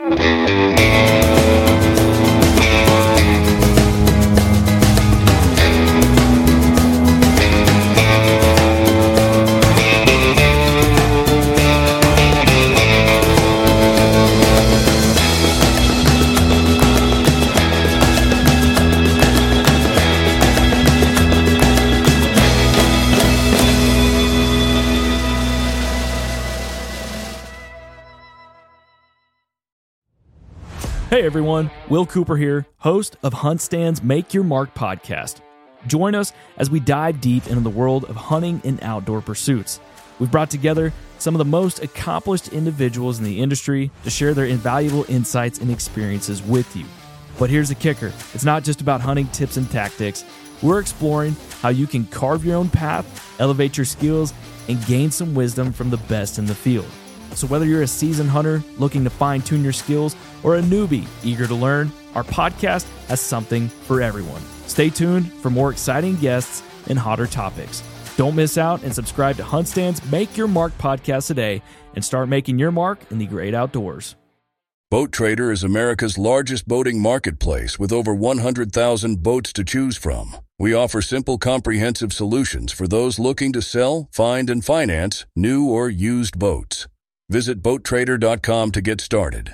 Hey everyone, Will Cooper here, host of HuntStand's Make Your Mark podcast. Join us as we dive deep into the world of hunting and outdoor pursuits. We've brought together some of the most accomplished individuals in the industry to share their invaluable insights and experiences with you. But here's the kicker. It's not just about hunting tips and tactics. We're exploring how you can carve your own path, elevate your skills, and gain some wisdom from the best in the field. So whether you're a seasoned hunter looking to fine-tune your skills or a newbie eager to learn, our podcast has something for everyone. Stay tuned for more exciting guests and hotter topics. Don't miss out and subscribe to HuntStand's Make Your Mark podcast today and start making your mark in the great outdoors. Boat Trader is America's largest boating marketplace with over 100,000 boats to choose from. We offer simple, comprehensive solutions for those looking to sell, find, and finance new or used boats. Visit BoatTrader.com to get started.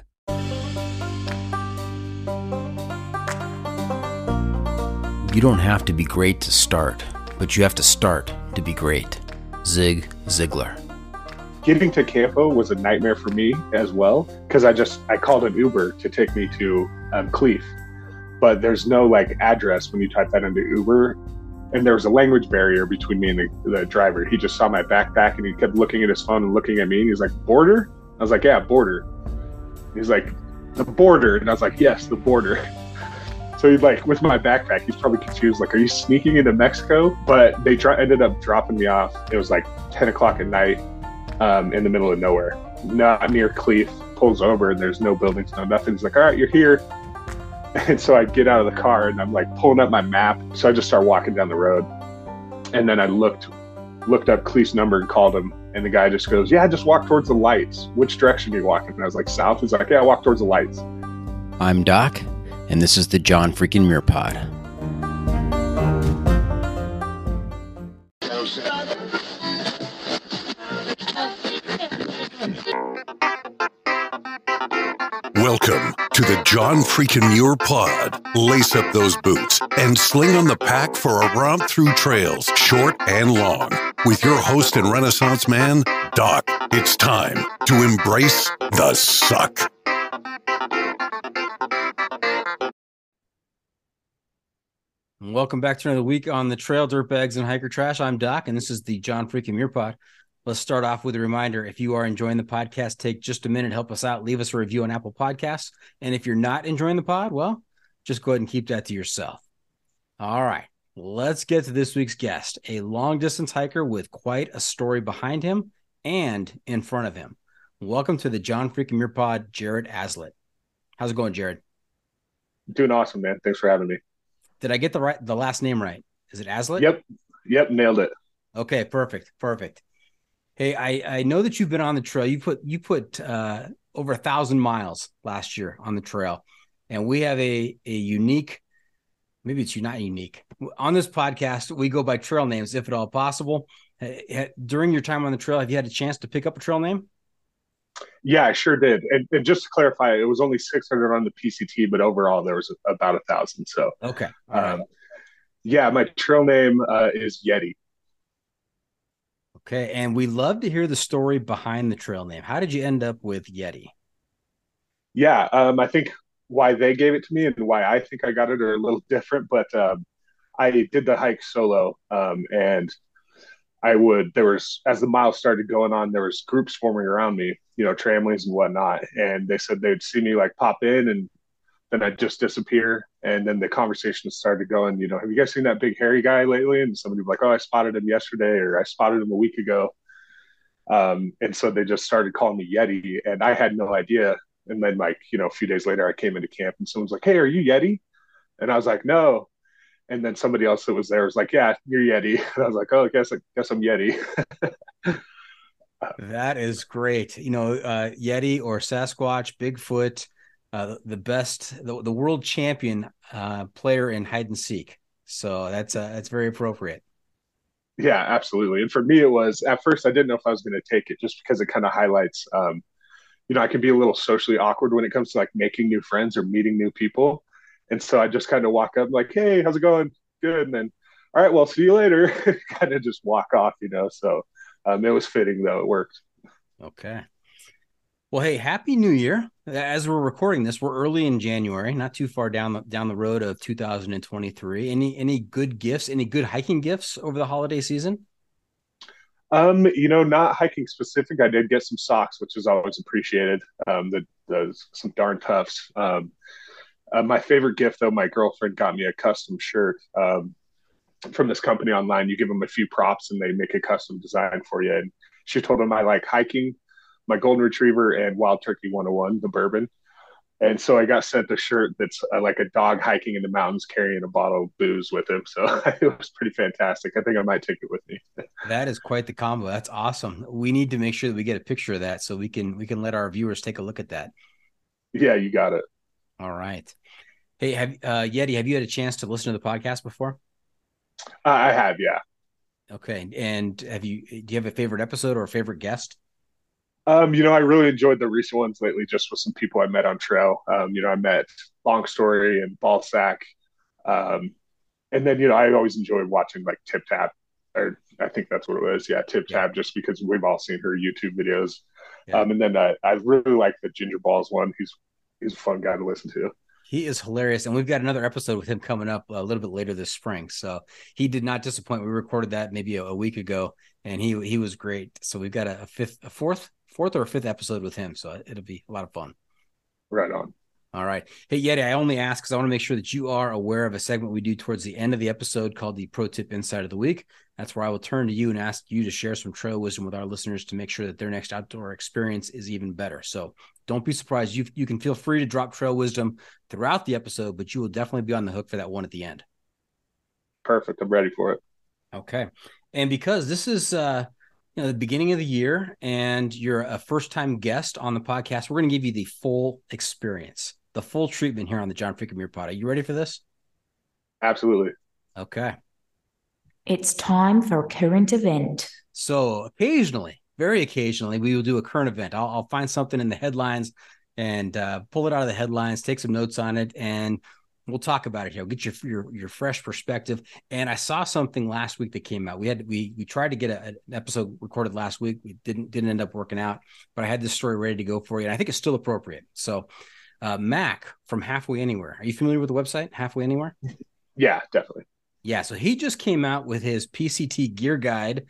You don't have to be great to start, but you have to start to be great. Zig Ziglar. Getting to Campo was a nightmare for me as well, because I called an Uber to take me to Cleef, but there's no address when you type that into Uber. And there was a language barrier between me and the driver. He just saw my backpack and he kept looking at his phone and looking at me. And he's like, border? I was like, yeah, border. He's like, the border. And I was like, yes, the border. So he's like, with my backpack, he's probably confused. Like, are you sneaking into Mexico? But they ended up dropping me off. It was like 10 o'clock at night in the middle of nowhere, not near Cleef. Pulls over and there's no buildings, no nothing. He's like, all right, you're here. And so I get out of the car and I'm like pulling up my map. So I just start walking down the road. And then I looked up Cleef's number and called him. And the guy just goes, yeah, just walk towards the lights. Which direction are you walking? And I was like, south. He's like, yeah, walk towards the lights. I'm Doc, and this is the John freaking Muir Pod. Welcome to the John freaking Muir Pod. Lace up those boots and sling on the pack for a romp through trails, short and long. With your host and Renaissance man, Doc, it's time to embrace the suck. Welcome back to another week on the Trail, Dirtbags, and Hiker Trash. I'm Doc, and this is the John freaking Muir Pod. Let's start off with a reminder. If you are enjoying the podcast, take just a minute, help us out, leave us a review on Apple Podcasts. And if you're not enjoying the pod, well, just go ahead and keep that to yourself. All right, let's get to this week's guest, a long-distance hiker with quite a story behind him and in front of him. Welcome to the John freaking Muir Pod, Jared Aslett. How's it going, Jared? Doing awesome, man. Thanks for having me. Did I get the last name right? Is it Aslett? Yep, nailed it. Okay, perfect. Hey, I know that you've been on the trail. You put over 1,000 miles last year on the trail, and we have a unique, maybe it's not unique. On this podcast, we go by trail names, if at all possible. During your time on the trail, have you had a chance to pick up a trail name? Yeah, I sure did. And just to clarify, it was only 600 on the PCT, but overall there was about 1,000. So okay, right. Yeah, my trail name is Yeti. Okay, and we love to hear the story behind the trail name. How did you end up with Yeti? Yeah, I think why they gave it to me and why I think I got it are a little different, but I did the hike solo, and as the miles started going on, there was groups forming around me, tramlines and whatnot, and they said they'd see me pop in and then I'd just disappear. And then the conversation started going, have you guys seen that big hairy guy lately? And somebody would be like, oh, I spotted him yesterday, or I spotted him a week ago. And so they just started calling me Yeti, and I had no idea. And then a few days later I came into camp and someone's like, hey, are you Yeti? And I was like, no. And then somebody else that was there was like, yeah, you're Yeti. And I was like, oh, I guess I'm Yeti. That is great. Yeti or Sasquatch, Bigfoot, the best, the world champion player in hide and seek. So that's very appropriate. Yeah, absolutely. And for me, it was at first I didn't know if I was going to take it just because it kind of highlights, I can be a little socially awkward when it comes to like making new friends or meeting new people. And so I just kind of walk up like, "Hey, how's it going? Good." And then, "All right, well, see you later." Kind of just walk off. So it was fitting though. It worked. Okay. Well, hey, happy New Year! As we're recording this, we're early in January, not too far down the road of 2023. Any good gifts? Any good hiking gifts over the holiday season? Not hiking specific. I did get some socks, which is always appreciated. Some darn toughs. My favorite gift, though, my girlfriend got me a custom shirt from this company online. You give them a few props and they make a custom design for you. And she told them I like hiking, my golden retriever, and Wild Turkey 101, the bourbon. And so I got sent a shirt that's like a dog hiking in the mountains carrying a bottle of booze with him. So it was pretty fantastic. I think I might take it with me. That is quite the combo. That's awesome. We need to make sure that we get a picture of that so we can let our viewers take a look at that. Yeah, you got it. All right. Hey, Yeti, have you had a chance to listen to the podcast before? I have, yeah. Okay. And do you have a favorite episode or a favorite guest? I really enjoyed the recent ones lately, just with some people I met on trail. I met Long Story and Ballsack. Um, and then, I always enjoyed watching like Tip Tap, or I think that's what it was. Yeah, Tip Yeah. Tap, just because we've all seen her YouTube videos. Yeah. And then I really like the Ginger Balls one. He's a fun guy to listen to. He is hilarious. And we've got another episode with him coming up a little bit later this spring. So he did not disappoint. We recorded that maybe a week ago and he was great. So we've got a fourth or a fifth episode with him. So it'll be a lot of fun. Right on. All right. Hey, Yeti, I only ask because I want to make sure that you are aware of a segment we do towards the end of the episode called the Pro Tip Insight of the Week. That's where I will turn to you and ask you to share some trail wisdom with our listeners to make sure that their next outdoor experience is even better. So don't be surprised. You can feel free to drop trail wisdom throughout the episode, but you will definitely be on the hook for that one at the end. Perfect. I'm ready for it. Okay. And because this is the beginning of the year and you're a first-time guest on the podcast, we're going to give you the full experience, the full treatment here on the John Freakin' Muir Pod. Are you ready for this? Absolutely. Okay. It's time for a current event. So occasionally, very occasionally, we will do a current event. I'll find something in the headlines and pull it out of the headlines, take some notes on it, and we'll talk about it here. We'll get your fresh perspective. And I saw something last week that came out. We tried to get an episode recorded last week. We didn't end up working out, but I had this story ready to go for you, and I think it's still appropriate. So Mac from Halfway Anywhere. Are you familiar with the website Halfway Anywhere? Yeah, definitely. Yeah, so he just came out with his PCT gear guide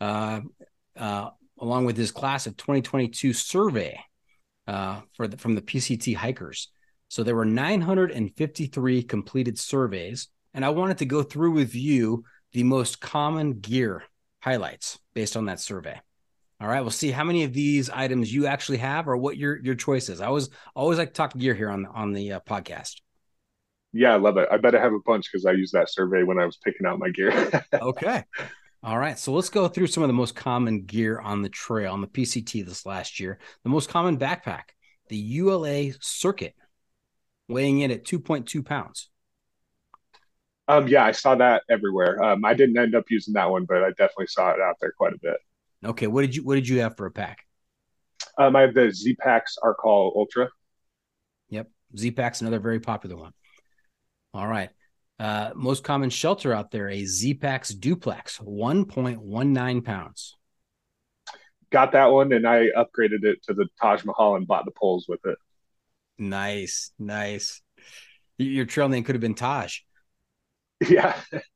along with his class of 2022 survey from the PCT hikers. So there were 953 completed surveys, and I wanted to go through with you the most common gear highlights based on that survey. All right, we'll see how many of these items you actually have or what your choice is. I always like to talk gear here on the podcast. Yeah, I love it. I bet I have a bunch because I used that survey when I was picking out my gear. Okay. All right. So let's go through some of the most common gear on the trail, on the PCT this last year. The most common backpack, the ULA Circuit, weighing in at 2.2 pounds. Yeah, I saw that everywhere. I didn't end up using that one, but I definitely saw it out there quite a bit. Okay. What did you have for a pack? I have the Z-Packs Arcall Ultra. Yep. Z-Pack's another very popular one. All right. Most common shelter out there, a Z-Packs Duplex, 1.19 pounds. Got that one, and I upgraded it to the Taj Mahal and bought the poles with it. Nice. Your trail name could have been Taj. Yeah.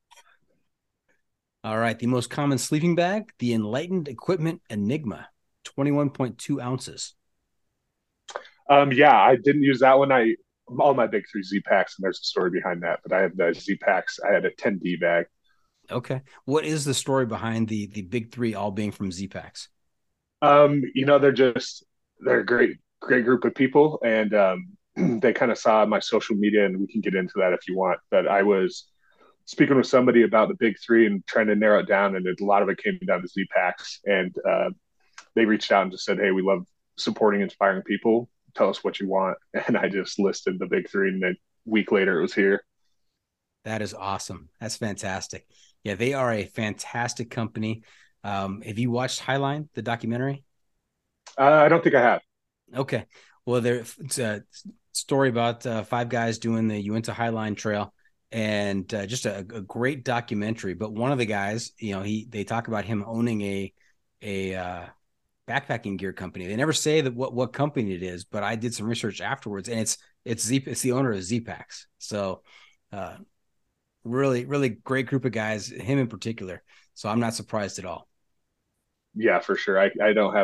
All right. The most common sleeping bag, the Enlightened Equipment Enigma, 21.2 ounces. Yeah, I didn't use that one. All my big three Z-Packs, and there's a story behind that, but I have the Z-Packs. I had a 10D bag. Okay. What is the story behind the big three all being from Z-Packs? They're a great group of people, and they kind of saw my social media, and we can get into that if you want. But I was speaking with somebody about the big three and trying to narrow it down, and a lot of it came down to Z-Packs, and they reached out and just said, "Hey, we love supporting, inspiring people tell us what you want. And I just listed the big three, and a week later it was here. That is awesome. That's fantastic. Yeah, they are a fantastic company. Have you watched Highline, the documentary? I don't think I have. Okay. Well, it's a story about 5 guys doing the Uinta Highline Trail, and just a great documentary. But one of the guys, they talk about him owning a backpacking gear company. They never say that what company it is, but I did some research afterwards, and it's the owner of Z-Packs. So really, really great group of guys, him in particular. So I'm not surprised at all. Yeah, for sure. I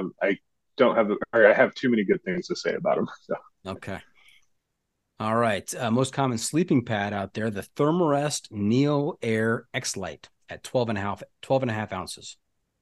have too many good things to say about him. So. Okay. All right. Most common sleeping pad out there, the Thermarest Neo Air X-Lite at 12 and a half ounces.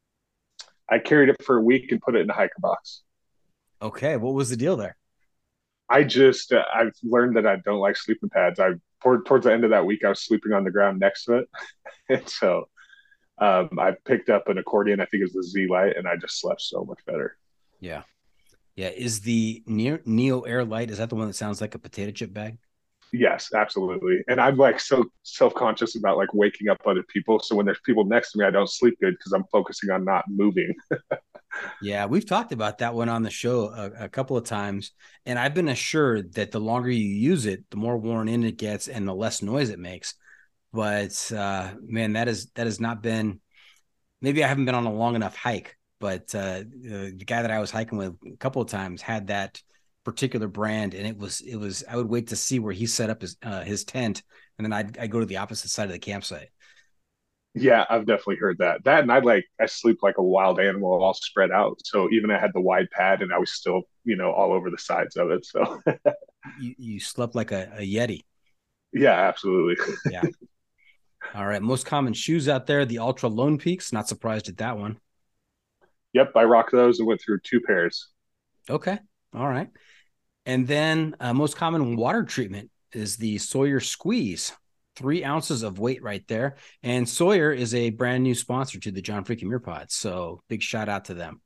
I carried it for a week and put it in a hiker box. Okay. What was the deal there? I've learned that I don't like sleeping pads. Towards the end of that week, I was sleeping on the ground next to it. And so I picked up an accordion. I think it was the Z-Lite, and I just slept so much better. Yeah. Yeah. Is the Neo Air Lite, is that the one that sounds like a potato chip bag? Yes, absolutely. And I'm like so self-conscious about like waking up other people. So when there's people next to me, I don't sleep good because I'm focusing on not moving. Yeah, we've talked about that one on the show a couple of times. And I've been assured that the longer you use it, the more worn in it gets and the less noise it makes. But man, that has not been, maybe I haven't been on a long enough hike, but the guy that I was hiking with a couple of times had that particular brand, and it was I would wait to see where he set up his tent, and then I'd go to the opposite side of the campsite. Yeah, I've definitely heard that. And I sleep like a wild animal, all spread out. So even I had the wide pad, and I was still, all over the sides of it. So you slept like a Yeti. Yeah, absolutely. Yeah. All right. Most common shoes out there, the Ultra Lone Peaks. Not surprised at that one. Yep, I rocked those and went through 2 pairs. Okay. All right. And then most common water treatment is the Sawyer Squeeze. 3 ounces of weight right there. And Sawyer is a brand new sponsor to the John Freaking Muir Pod. So big shout out to them.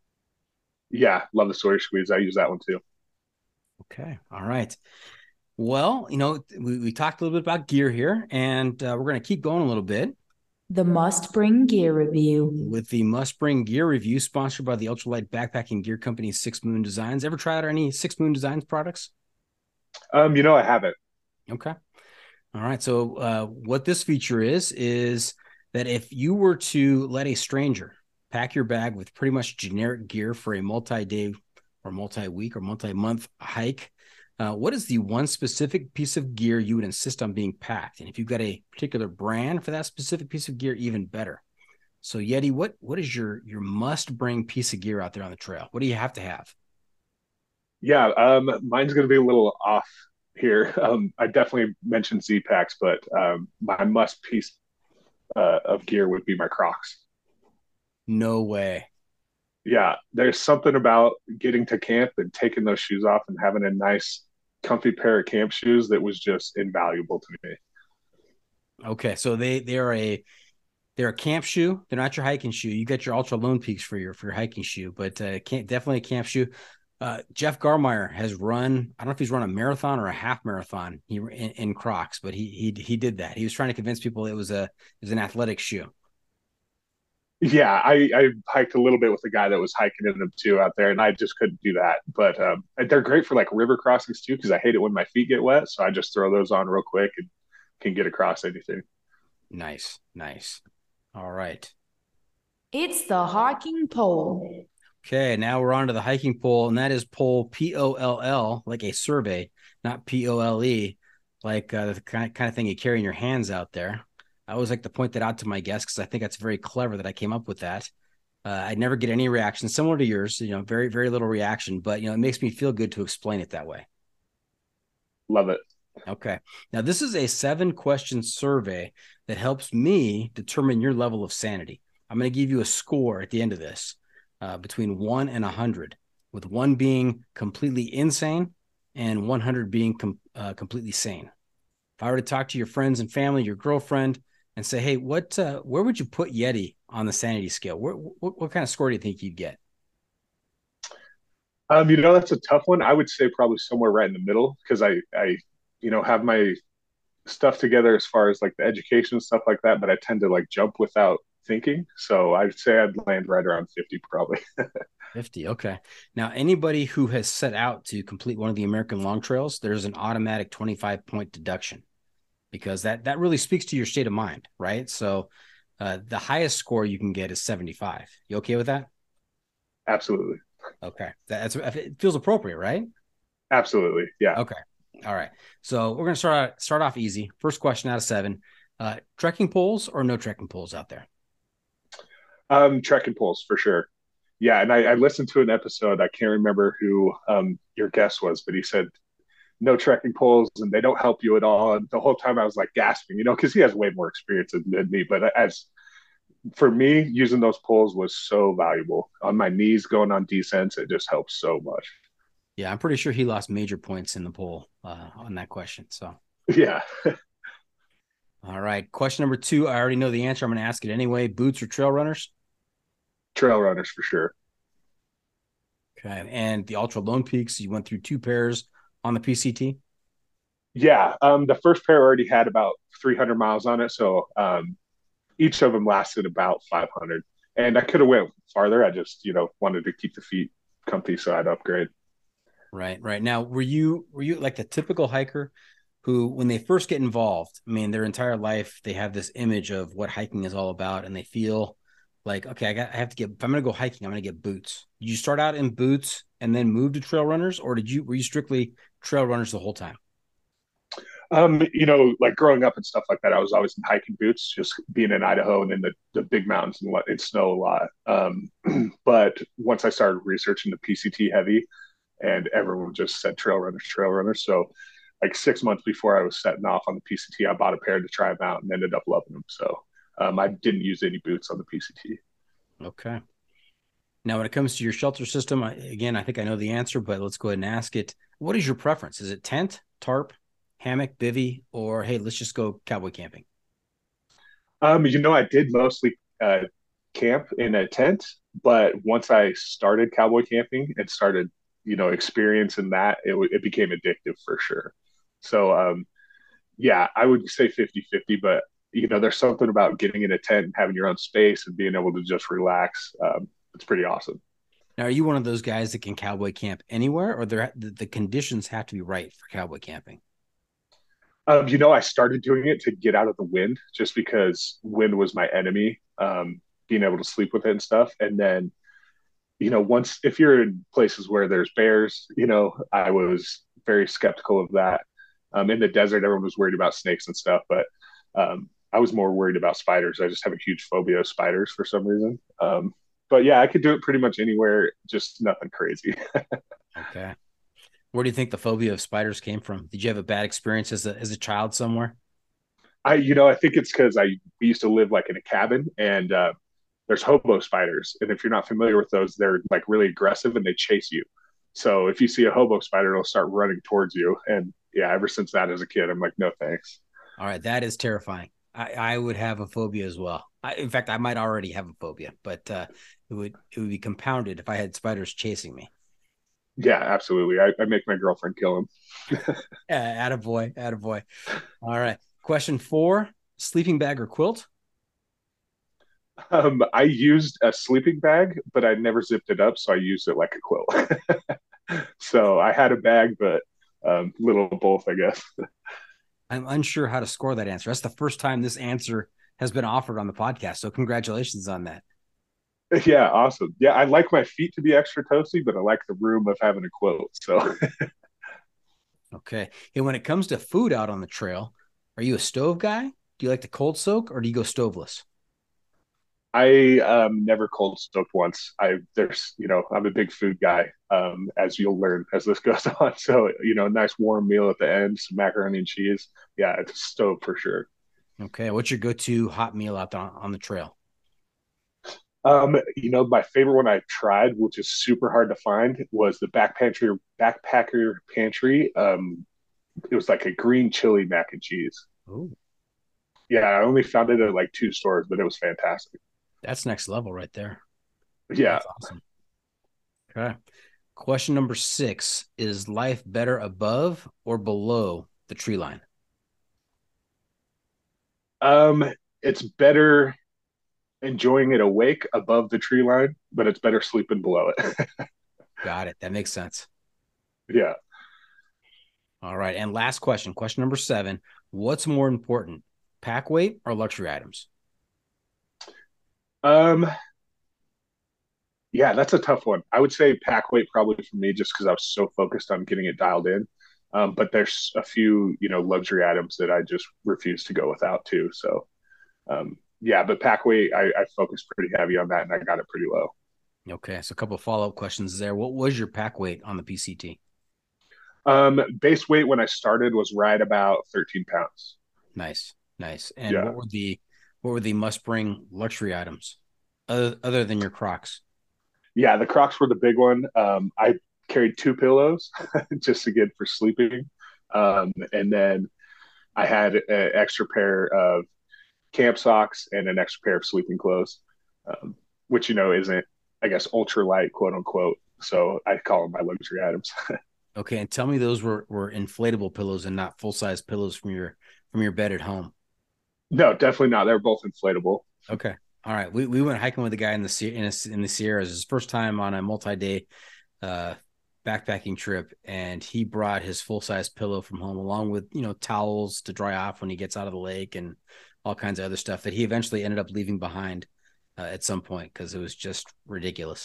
Yeah, love the Sawyer Squeeze. I use that one too. Okay. All right. Well, we talked a little bit about gear here, and we're going to keep going a little bit. The Must Bring Gear Review. With the Must Bring Gear Review, sponsored by the Ultralight Backpacking Gear Company, 6 Moon Designs. Ever try out any 6 Moon Designs products? I haven't. Okay. All right. So what this feature is that if you were to let a stranger pack your bag with pretty much generic gear for a multi-day or multi-week or multi-month hike, what is the one specific piece of gear you would insist on being packed? And if you've got a particular brand for that specific piece of gear, even better. So Yeti, what is your must-bring piece of gear out there on the trail? What do you have to have? Yeah, mine's going to be a little off here. I definitely mentioned Z-Packs, but my must piece of gear would be my Crocs. No way. Yeah, there's something about getting to camp and taking those shoes off and having a nice, comfy pair of camp shoes that was just invaluable to me. Okay, so they're a camp shoe. They're not your hiking shoe. You got your Ultra Lone Peaks for your hiking shoe, but definitely a camp shoe. Jeff Garmeyer has run, I don't know if he's run a marathon or a half marathon in Crocs, but he did that. He was trying to convince people it was an athletic shoe. Yeah, I hiked a little bit with a guy that was hiking in them too out there, and I just couldn't do that. But they're great for like river crossings too, because I hate it when my feet get wet. So I just throw those on real quick and can get across anything. Nice. All right. It's the hiking pole. Okay, now we're on to the hiking pole, and that is pole POLL, like a survey, not POLE, like the kind of thing you carry in your hands out there. I always like to point that out to my guests because I think that's very clever that I came up with that. I never get any reaction similar to yours, very, very little reaction, but it makes me feel good to explain it that way. Love it. Okay. Now, this is a 7-question survey that helps me determine your level of sanity. I'm going to give you a score at the end of this. Between 1 and 100, with 1 being completely insane and 100 being completely sane. If I were to talk to your friends and family, your girlfriend, and say, hey, where would you put Yeti on the sanity scale? What kind of score do you think you'd get? That's a tough one. I would say probably somewhere right in the middle because have my stuff together as far as like the education and stuff like that, but I tend to like jump without thinking. So I'd say I'd land right around 50 probably. 50. Okay. Now, anybody who has set out to complete one of the American long trails, there's an automatic 25-point deduction because that really speaks to your state of mind, right? So the highest score you can get is 75. You okay with that? Absolutely. Okay. It feels appropriate, right? Absolutely. Yeah. Okay. All right. So we're going to start off easy. First question out of 7. Trekking poles or no trekking poles out there? Trekking poles for sure. Yeah, and I listened to an episode. I can't remember who your guest was, but he said no trekking poles and they don't help you at all. And the whole time I was like gasping, because he has way more experience than me. But as for me, using those poles was so valuable on my knees going on descents. It just helps so much. Yeah, I'm pretty sure he lost major points in the poll on that question. So yeah. All right. Question number 2. I already know the answer. I'm going to ask it anyway. Boots or trail runners? Trail runners for sure. Okay. And the Ultra Lone Peaks, you went through 2 pairs on the PCT? Yeah. The first pair already had about 300 miles on it. So each of them lasted about 500. And I could have went farther. I just, wanted to keep the feet comfy. So I'd upgrade. Right. Now, were you like the typical hiker who, when they first get involved, I mean, their entire life, they have this image of what hiking is all about, and they feel like, okay, I have to get, if I'm going to go hiking, I'm going to get boots. Did you start out in boots and then move to trail runners, or were you strictly trail runners the whole time? Like growing up and stuff like that, I was always in hiking boots, just being in Idaho and in the big mountains and it snow a lot. But once I started researching the PCT heavy, and everyone just said trail runners, trail runners. So like 6 months before I was setting off on the PCT, I bought a pair to try them out and ended up loving them. So I didn't use any boots on the PCT. Okay. Now, when it comes to your shelter system, again, I think I know the answer, but let's go ahead and ask it. What is your preference? Is it tent, tarp, hammock, bivy, or hey, let's just go cowboy camping? I did mostly camp in a tent, but once I started cowboy camping and started, experiencing that, it became addictive for sure. So, yeah, I would say 50-50, but there's something about getting in a tent and having your own space and being able to just relax. It's pretty awesome. Now, are you one of those guys that can cowboy camp anywhere, or the conditions have to be right for cowboy camping? I started doing it to get out of the wind just because wind was my enemy, being able to sleep with it and stuff. And then, if you're in places where there's bears, I was very skeptical of that. In the desert, everyone was worried about snakes and stuff, but I was more worried about spiders. I just have a huge phobia of spiders for some reason. But yeah, I could do it pretty much anywhere, just nothing crazy. Okay. Where do you think the phobia of spiders came from? Did you have a bad experience as a child somewhere? I think it's because we used to live like in a cabin and there's hobo spiders. And if you're not familiar with those, they're like really aggressive and they chase you. So if you see a hobo spider, it'll start running towards you. And yeah, ever since that as a kid, I'm like, no, thanks. All right. That is terrifying. I would have a phobia as well. In fact, I might already have a phobia, but it would be compounded if I had spiders chasing me. Yeah, absolutely. I make my girlfriend kill him. Attaboy. All right. Question 4, sleeping bag or quilt? I used a sleeping bag, but I never zipped it up, so I used it like a quilt. So I had a bag, but little of both, I guess. I'm unsure how to score that answer. That's the first time this answer has been offered on the podcast. So congratulations on that. Yeah, awesome. Yeah, I like my feet to be extra toasty, but I like the room of having a quilt. So okay. And when it comes to food out on the trail, are you a stove guy? Do you like the cold soak or do you go stoveless? I never cold stoked once. I'm a big food guy, as you'll learn as this goes on. So, a nice warm meal at the end, some macaroni and cheese. Yeah, it's a stove for sure. Okay. What's your go-to hot meal out on the trail? My favorite one I tried, which is super hard to find, was the backpacker pantry. It was like a green chili mac and cheese. Ooh, Yeah, I only found it at like 2 stores, but it was fantastic. that's next level right there. Yeah. That's awesome. Okay. Question number 6, is life better above or below the tree line? It's better enjoying it awake above the tree line, but it's better sleeping below it. Got it. That makes sense. Yeah. All right. And last question, question number 7. What's more important, pack weight or luxury items? Um, yeah, that's a tough one. I would say pack weight probably for me just because I was so focused on getting it dialed in. But there's a few, luxury items that I just refuse to go without too. So, yeah, but pack weight, I focused pretty heavy on that and I got it pretty low. Okay. So a couple of follow-up questions there. What was your pack weight on the PCT? Base weight when I started was right about 13 pounds. Nice. Nice. And Yeah. what were the must-bring luxury items other than your Crocs? Yeah, the Crocs were the big one. I carried 2 pillows just again for sleeping. And then I had an extra pair of camp socks and an extra pair of sleeping clothes, which, isn't, I guess, ultra light, quote unquote. So I call them my luxury items. Okay. And tell me those were inflatable pillows and not full-size pillows from your bed at home. No, definitely not. They're both inflatable. Okay. All right. We went hiking with a guy in the Sierras. His first time on a multi-day backpacking trip, and he brought his full-size pillow from home along with towels to dry off when he gets out of the lake and all kinds of other stuff that he eventually ended up leaving behind at some point because it was just ridiculous.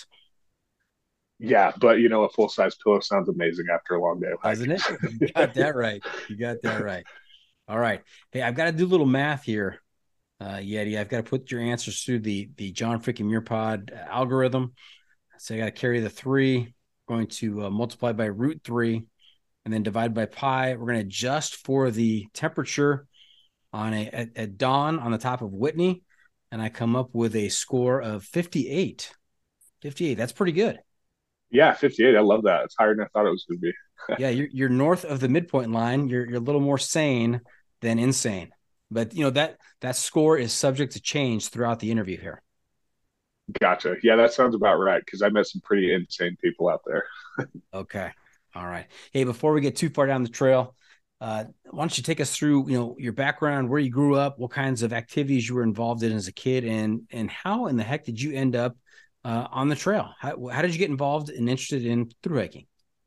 Yeah, but a full size pillow sounds amazing after a long day of hiking. Doesn't it? You got that right. You got that right. All right. Hey, I've got to do a little math here. Yeti, I've got to put your answers through the John freaking Muir Pod algorithm. So I got to carry the 3, going to multiply by root 3, and then divide by pi. We're going to adjust for the temperature on at dawn on the top of Whitney, and I come up with a score of 58. 58. That's pretty good. Yeah, 58. I love that. It's higher than I thought it was going to be. Yeah, you're north of the midpoint line. You're a little more sane than insane. But that score is subject to change throughout the interview here. Gotcha. Yeah, that sounds about right because I met some pretty insane people out there. Okay. All right. Hey, before we get too far down the trail, why don't you take us through your background, where you grew up, what kinds of activities you were involved in as a kid, and how in the heck did you end up on the trail? How did you get involved and interested in thru hiking?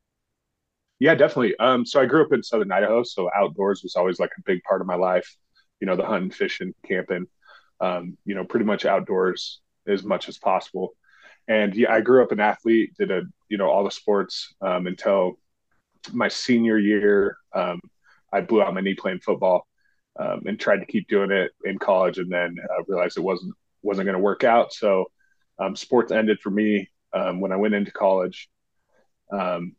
Yeah, definitely. So I grew up in Southern Idaho, so outdoors was always like a big part of my life. The hunting, fishing, camping, pretty much outdoors as much as possible. And yeah, I grew up an athlete, did all the sports until my senior year. I blew out my knee playing football and tried to keep doing it in college, and then realized it wasn't going to work out. So sports ended for me when I went into college. And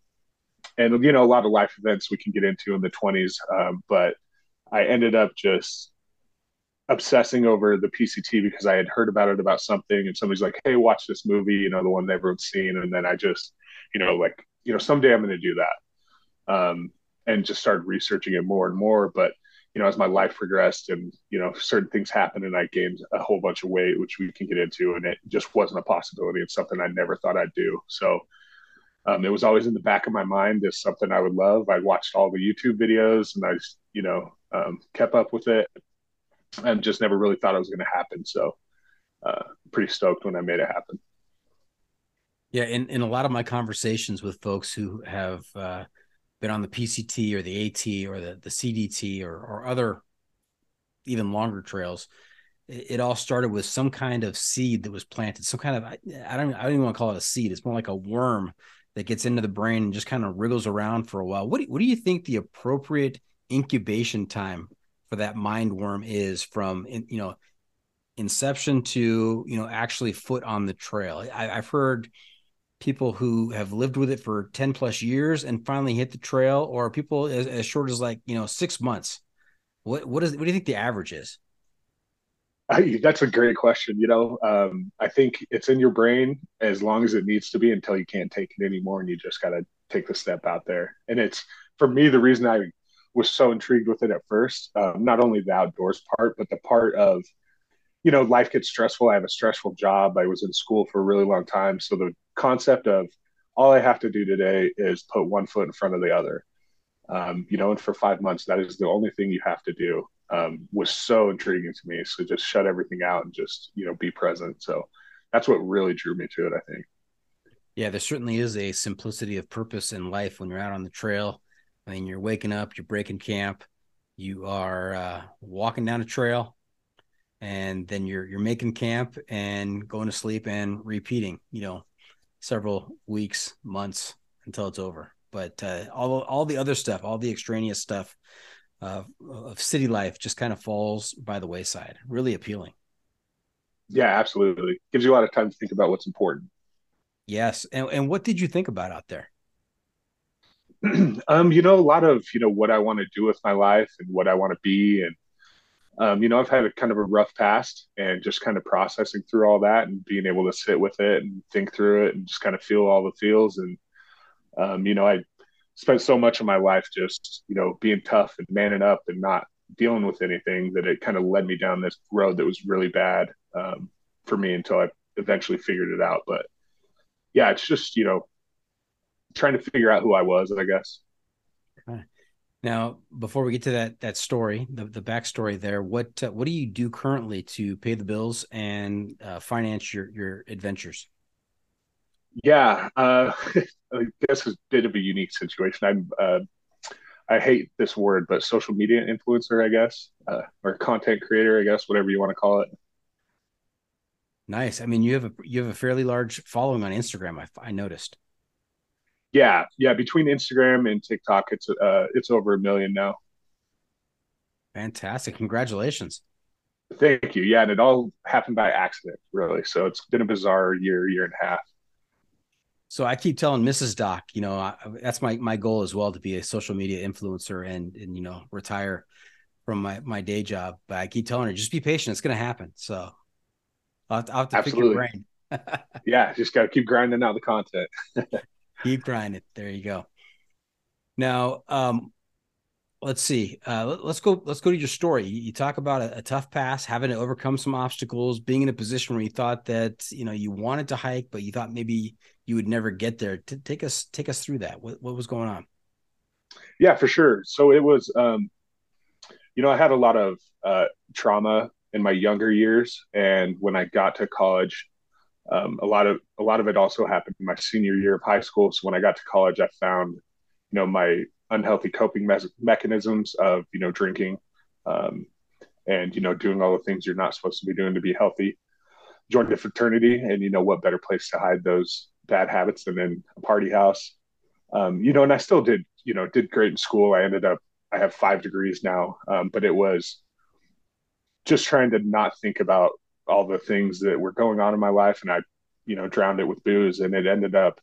a lot of life events we can get into in the 20s, but I ended up just obsessing over the PCT because I had heard about something, and somebody's like, "Hey, watch this movie," the one everyone's seen, and then I just, someday I'm going to do that, and just started researching it more and more. But as my life progressed, and certain things happened, and I gained a whole bunch of weight, which we can get into, and it just wasn't a possibility. It's something I never thought I'd do. So it was always in the back of my mind as something I would love. I watched all the YouTube videos, and I, kept up with it, and just never really thought it was going to happen. So pretty stoked when I made it happen. Yeah. In a lot of my conversations with folks who have been on the PCT or the AT or the CDT or other even longer trails, it all started with some kind of seed that was planted, some kind of, I don't even want to call it a seed. It's more like a worm that gets into the brain and just kind of wriggles around for a while. What do you think the appropriate incubation time for that mind worm is from, inception to, actually foot on the trail? I've heard people who have lived with it for 10 plus years and finally hit the trail, or people as short as 6 months. What do you think the average is? That's a great question. I think it's in your brain as long as it needs to be until you can't take it anymore, and you just got to take the step out there. And it's, for me, the reason I was so intrigued with it at first, not only the outdoors part, but the part of, life gets stressful. I have a stressful job. I was in school for a really long time. So the concept of all I have to do today is put one foot in front of the other. And for 5 months, that is the only thing you have to do. Was so intriguing to me. So just shut everything out and just, be present. So that's what really drew me to it, I think. Yeah, there certainly is a simplicity of purpose in life when you're out on the trail. I mean, you're waking up, you're breaking camp, you are walking down a trail, and then you're making camp and going to sleep and repeating, several weeks, months until it's over. But all the other stuff, all the extraneous stuff of city life just kind of falls by the wayside. Really appealing. Yeah, absolutely. Gives you a lot of time to think about what's important. Yes. And what did you think about out there? A lot of, what I want to do with my life and what I want to be. And, I've had a kind of a rough past, and just kind of processing through all that and being able to sit with it and think through it and just kind of feel all the feels. And, I spent so much of my life just, being tough and manning up and not dealing with anything, that it kind of led me down this road that was really bad, for me, until I eventually figured it out. But yeah, it's just, trying to figure out who I was, I guess. Now, before we get to that story, the backstory there, what do you do currently to pay the bills and finance your adventures? Yeah, I guess it's a bit of a unique situation. I hate this word, but social media influencer, I guess, or content creator, I guess, whatever you want to call it. Nice. I mean, you have a fairly large following on Instagram. I noticed. Yeah. Between Instagram and TikTok, it's over 1 million now. Fantastic! Congratulations. Thank you. Yeah, and it all happened by accident, really. So it's been a bizarre year and a half. So I keep telling Mrs. Doc, that's my goal as well, to be a social media influencer and retire from my day job. But I keep telling her, just be patient. It's going to happen. So I'll have to pick your brain. Yeah, just got to keep grinding out the content. Keep grinding. There you go. Now, let's see. Let's go to your story. You talk about a tough past, having to overcome some obstacles, being in a position where you thought that you wanted to hike, but you thought maybe you would never get there. Take us through that. What was going on? Yeah, for sure. So it was, I had a lot of trauma in my younger years, and when I got to college, a lot of it also happened in my senior year of high school. So when I got to college, I found, my unhealthy coping mechanisms of, drinking, and, doing all the things you're not supposed to be doing to be healthy. Joined a fraternity, and, what better place to hide those bad habits than in a party house. And I still did great in school. I have 5 degrees now. But it was just trying to not think about all the things that were going on in my life. And I, drowned it with booze, and it ended up,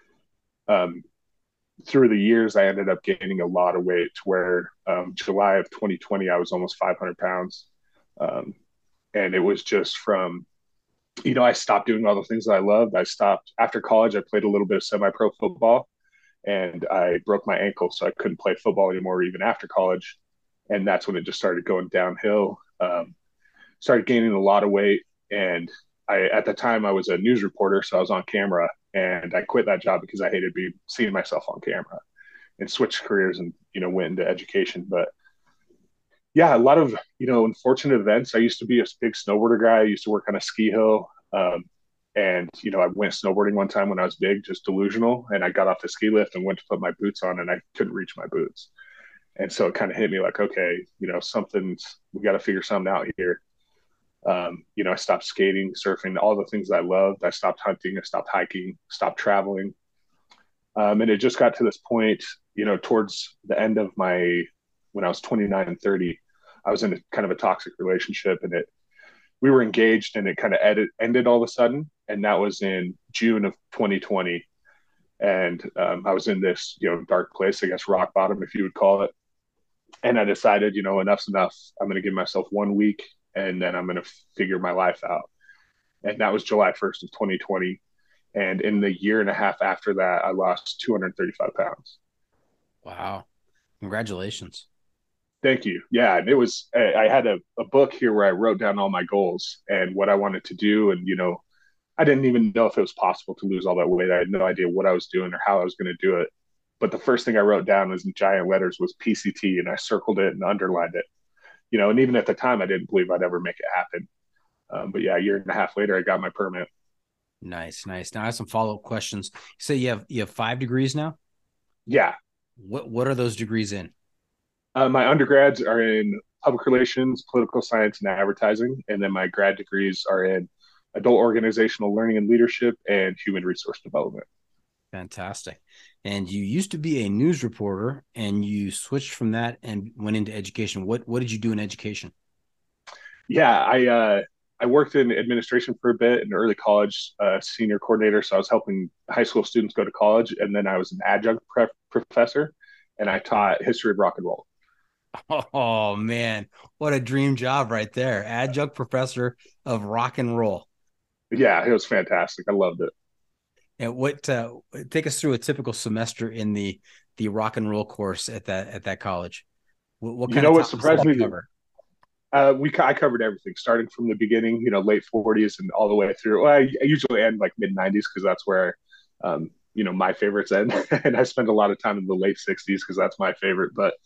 through the years, I ended up gaining a lot of weight, to where, July of 2020, I was almost 500 pounds. And it was just from, I stopped doing all the things that I loved. I stopped after college. I played a little bit of semi-pro football, and I broke my ankle, so I couldn't play football anymore, even after college. And that's when it just started going downhill. Started gaining a lot of weight, and at the time I was a news reporter, so I was on camera, and I quit that job because I hated seeing myself on camera, and switched careers and went into education. But yeah, a lot of unfortunate events. I used to be a big snowboarder guy. I used to work on a ski hill. And I went snowboarding one time when I was big, just delusional, and I got off the ski lift and went to put my boots on, and I couldn't reach my boots. And so it kind of hit me like, okay, we got to figure something out here. I stopped skating, surfing, all the things I loved. I stopped hunting, I stopped hiking, stopped traveling. And it just got to this point, towards the end of when I was 29 and 30, I was in a kind of a toxic relationship, and we were engaged, and it kind of ended all of a sudden. And that was in June of 2020. And I was in this, dark place, I guess, rock bottom, if you would call it. And I decided, enough's enough. I'm going to give myself 1 week, and then I'm going to figure my life out. And that was July 1st of 2020. And in the year and a half after that, I lost 235 pounds. Wow. Congratulations. Thank you. Yeah. And I had a book here where I wrote down all my goals and what I wanted to do. And, I didn't even know if it was possible to lose all that weight. I had no idea what I was doing or how I was going to do it. But the first thing I wrote down was in giant letters was PCT, and I circled it and underlined it. And even at the time, I didn't believe I'd ever make it happen. But yeah, a year and a half later, I got my permit. Nice. Now I have some follow-up questions. So you have 5 degrees now? Yeah. What are those degrees in? My undergrads are in public relations, political science, and advertising. And then my grad degrees are in adult organizational learning and leadership and human resource development. Fantastic. And you used to be a news reporter and you switched from that and went into education. What did you do in education? Yeah, I worked in administration for a bit in early college, senior coordinator. So I was helping high school students go to college. And then I was an adjunct professor and I taught history of rock and roll. Oh man, what a dream job right there. Adjunct professor of rock and roll. Yeah, it was fantastic. I loved it. And take us through a typical semester in the rock and roll course at that college. What kind of what surprised me? Cover? I covered everything starting from the beginning, late 40s and all the way through. Well, I usually end like mid 90s because that's where, my favorites end. And I spent a lot of time in the late 60s because that's my favorite. But,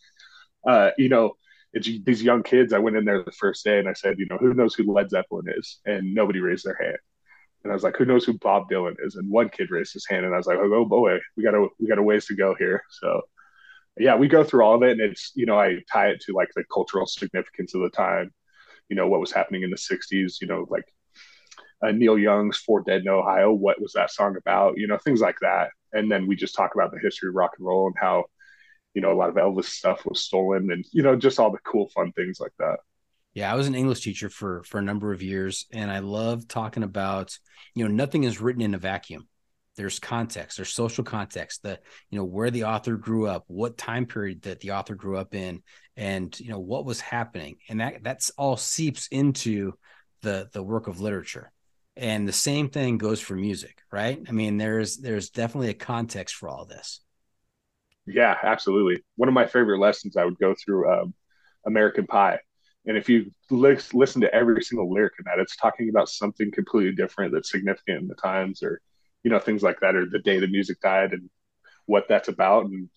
it's these young kids. I went in there the first day and I said, who knows who Led Zeppelin is? And nobody raised their hand. And I was like, who knows who Bob Dylan is? And one kid raised his hand and I was like, oh boy, we got a ways to go here. So yeah, we go through all of it, and it's I tie it to like the cultural significance of the time, what was happening in the '60s, like Neil Young's "For Dead in Ohio." What was that song about? Things like that, and then we just talk about the history of rock and roll and how a lot of Elvis stuff was stolen, and just all the cool, fun things like that. Yeah, I was an English teacher for a number of years, and I love talking about nothing is written in a vacuum. There's context, there's social context, where the author grew up, what time period that the author grew up in, and what was happening, and that's all seeps into the work of literature. And the same thing goes for music, right? I mean, there's definitely a context for all this. Yeah, absolutely. One of my favorite lessons, I would go through American Pie. And if you listen to every single lyric in that, it's talking about something completely different that's significant in the times, or things like that, or the day the music died and what that's about. And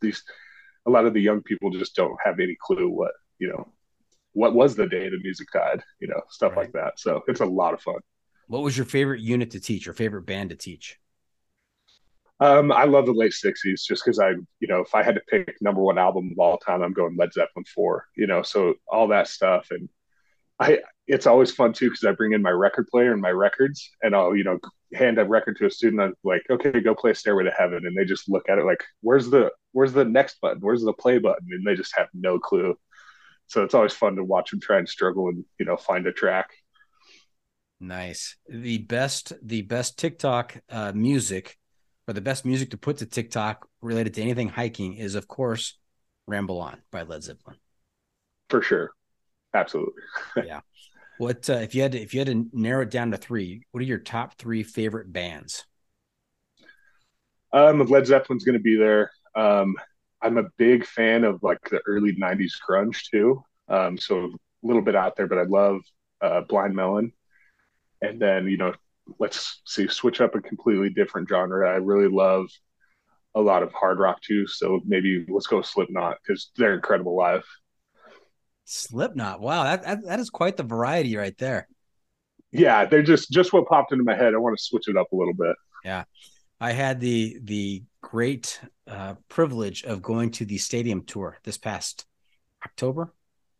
a lot of the young people just don't have any clue what was the day the music died, stuff Right. like that. So it's a lot of fun. What was your favorite unit to teach, or favorite band to teach? I love the late '60s just because if I had to pick number one album of all time, I'm going Led Zeppelin 4, so all that stuff. And it's always fun too because I bring in my record player and my records, and I'll hand a record to a student. I'm like, okay, go play Stairway to Heaven, and they just look at it like, where's the next button? Where's the play button? And they just have no clue. So it's always fun to watch them try and struggle and find a track. Nice. The best TikTok music, or the best music to put to TikTok related to anything hiking, is of course "Ramble On" by Led Zeppelin. For sure. Absolutely. Yeah. What if you had to narrow it down to 3? What are your top 3 favorite bands? Led Zeppelin's going to be there. I'm a big fan of like the early '90s grunge too. So a little bit out there, but I love Blind Melon. And then let's see, switch up a completely different genre. I really love a lot of hard rock too. So maybe let's go with Slipknot because they're incredible live. Slipknot. Wow, that is quite the variety right there. Yeah, they're just what popped into my head. I want to switch it up a little bit. Yeah. I had the great privilege of going to the stadium tour this past October.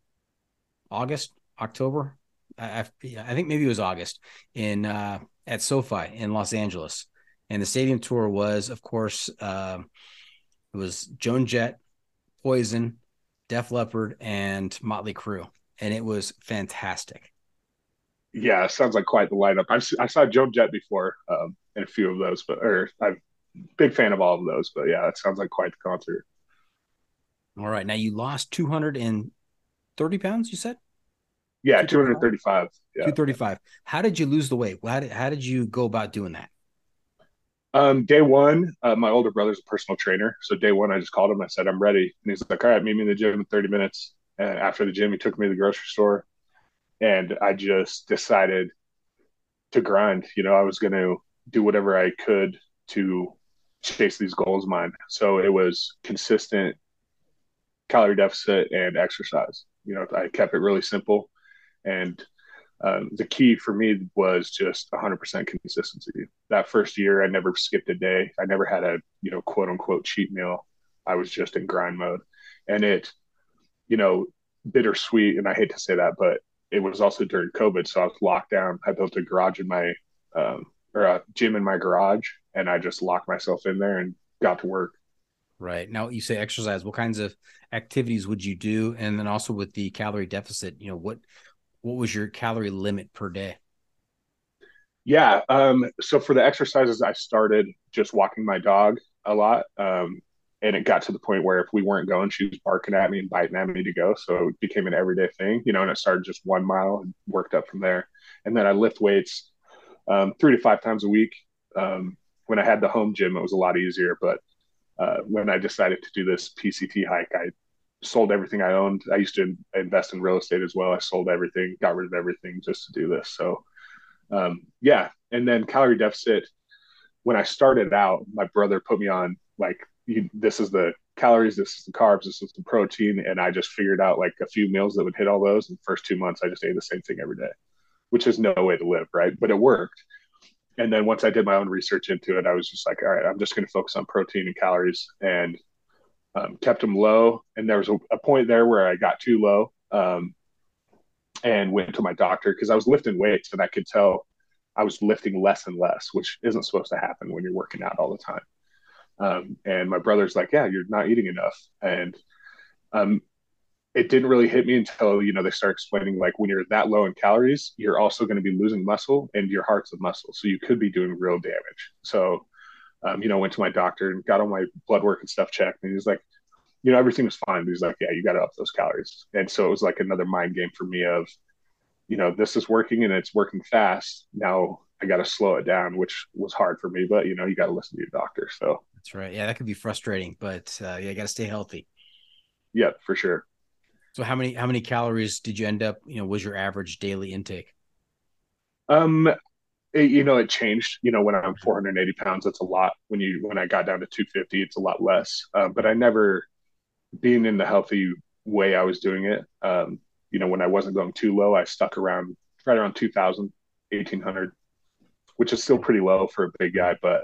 I think maybe it was August at SoFi in Los Angeles. And the stadium tour was, of course, it was Joan Jett, Poison, Def Leppard, and Motley Crue. And it was fantastic. Yeah, sounds like quite the lineup. I saw Joan Jett before in a few of those, I'm a big fan of all of those. But yeah, it sounds like quite the concert. All right. Now you lost 230 pounds, you said? Yeah, 235. Yeah. 235. How did you lose the weight? How did you go about doing that? Day one, my older brother's a personal trainer. So day one, I just called him. I said, I'm ready. And he's like, all right, meet me in the gym in 30 minutes. And after the gym, he took me to the grocery store. And I just decided to grind. I was going to do whatever I could to chase these goals of mine. So it was consistent calorie deficit and exercise. I kept it really simple. And the key for me was just 100% consistency. That first year, I never skipped a day. I never had a, quote unquote cheat meal. I was just in grind mode. And it, bittersweet. And I hate to say that, but it was also during COVID. So I was locked down. I built a garage in my, or a gym in my garage, and I just locked myself in there and got to work. Right. Now you say exercise, what kinds of activities would you do? And then also with the calorie deficit, what was your calorie limit per day? Yeah. So for the exercises, I started just walking my dog a lot. And it got to the point where if we weren't going, she was barking at me and biting at me to go. So it became an everyday thing, and it started just 1 mile and worked up from there. And then I lift weights 3 to 5 times a week. When I had the home gym, it was a lot easier. But when I decided to do this PCT hike, I sold everything I owned. I used to invest in real estate as well. I sold everything, got rid of everything just to do this. So, yeah. And then calorie deficit, when I started out, my brother put me on this is the calories, this is the carbs, this is the protein. And I just figured out a few meals that would hit all those. In the first 2 months, I just ate the same thing every day, which is no way to live, right? But it worked. And then once I did my own research into it, I was just like, all right, I'm just going to focus on protein and calories, and kept them low. And there was a point there where I got too low, and went to my doctor because I was lifting weights and I could tell I was lifting less and less, which isn't supposed to happen when you're working out all the time. And my brother's like, yeah, you're not eating enough. And it didn't really hit me until, they start explaining when you're that low in calories, you're also going to be losing muscle, and your heart's a muscle. So you could be doing real damage. So, went to my doctor and got all my blood work and stuff checked. And he's like, everything was fine. But he's like, yeah, you got to up those calories. And so it was another mind game for me of, this is working and it's working fast. Now I got to slow it down, which was hard for me, but you got to listen to your doctor. So that's right. Yeah, that could be frustrating, but you got to stay healthy. Yeah, for sure. So how many calories did you end up, was your average daily intake? It changed, when I'm 480 pounds, that's a lot. When I got down to 250, it's a lot less. But I never, being in the healthy way I was doing it, when I wasn't going too low, I stuck right around 2000, 1800, which is still pretty low for a big guy. But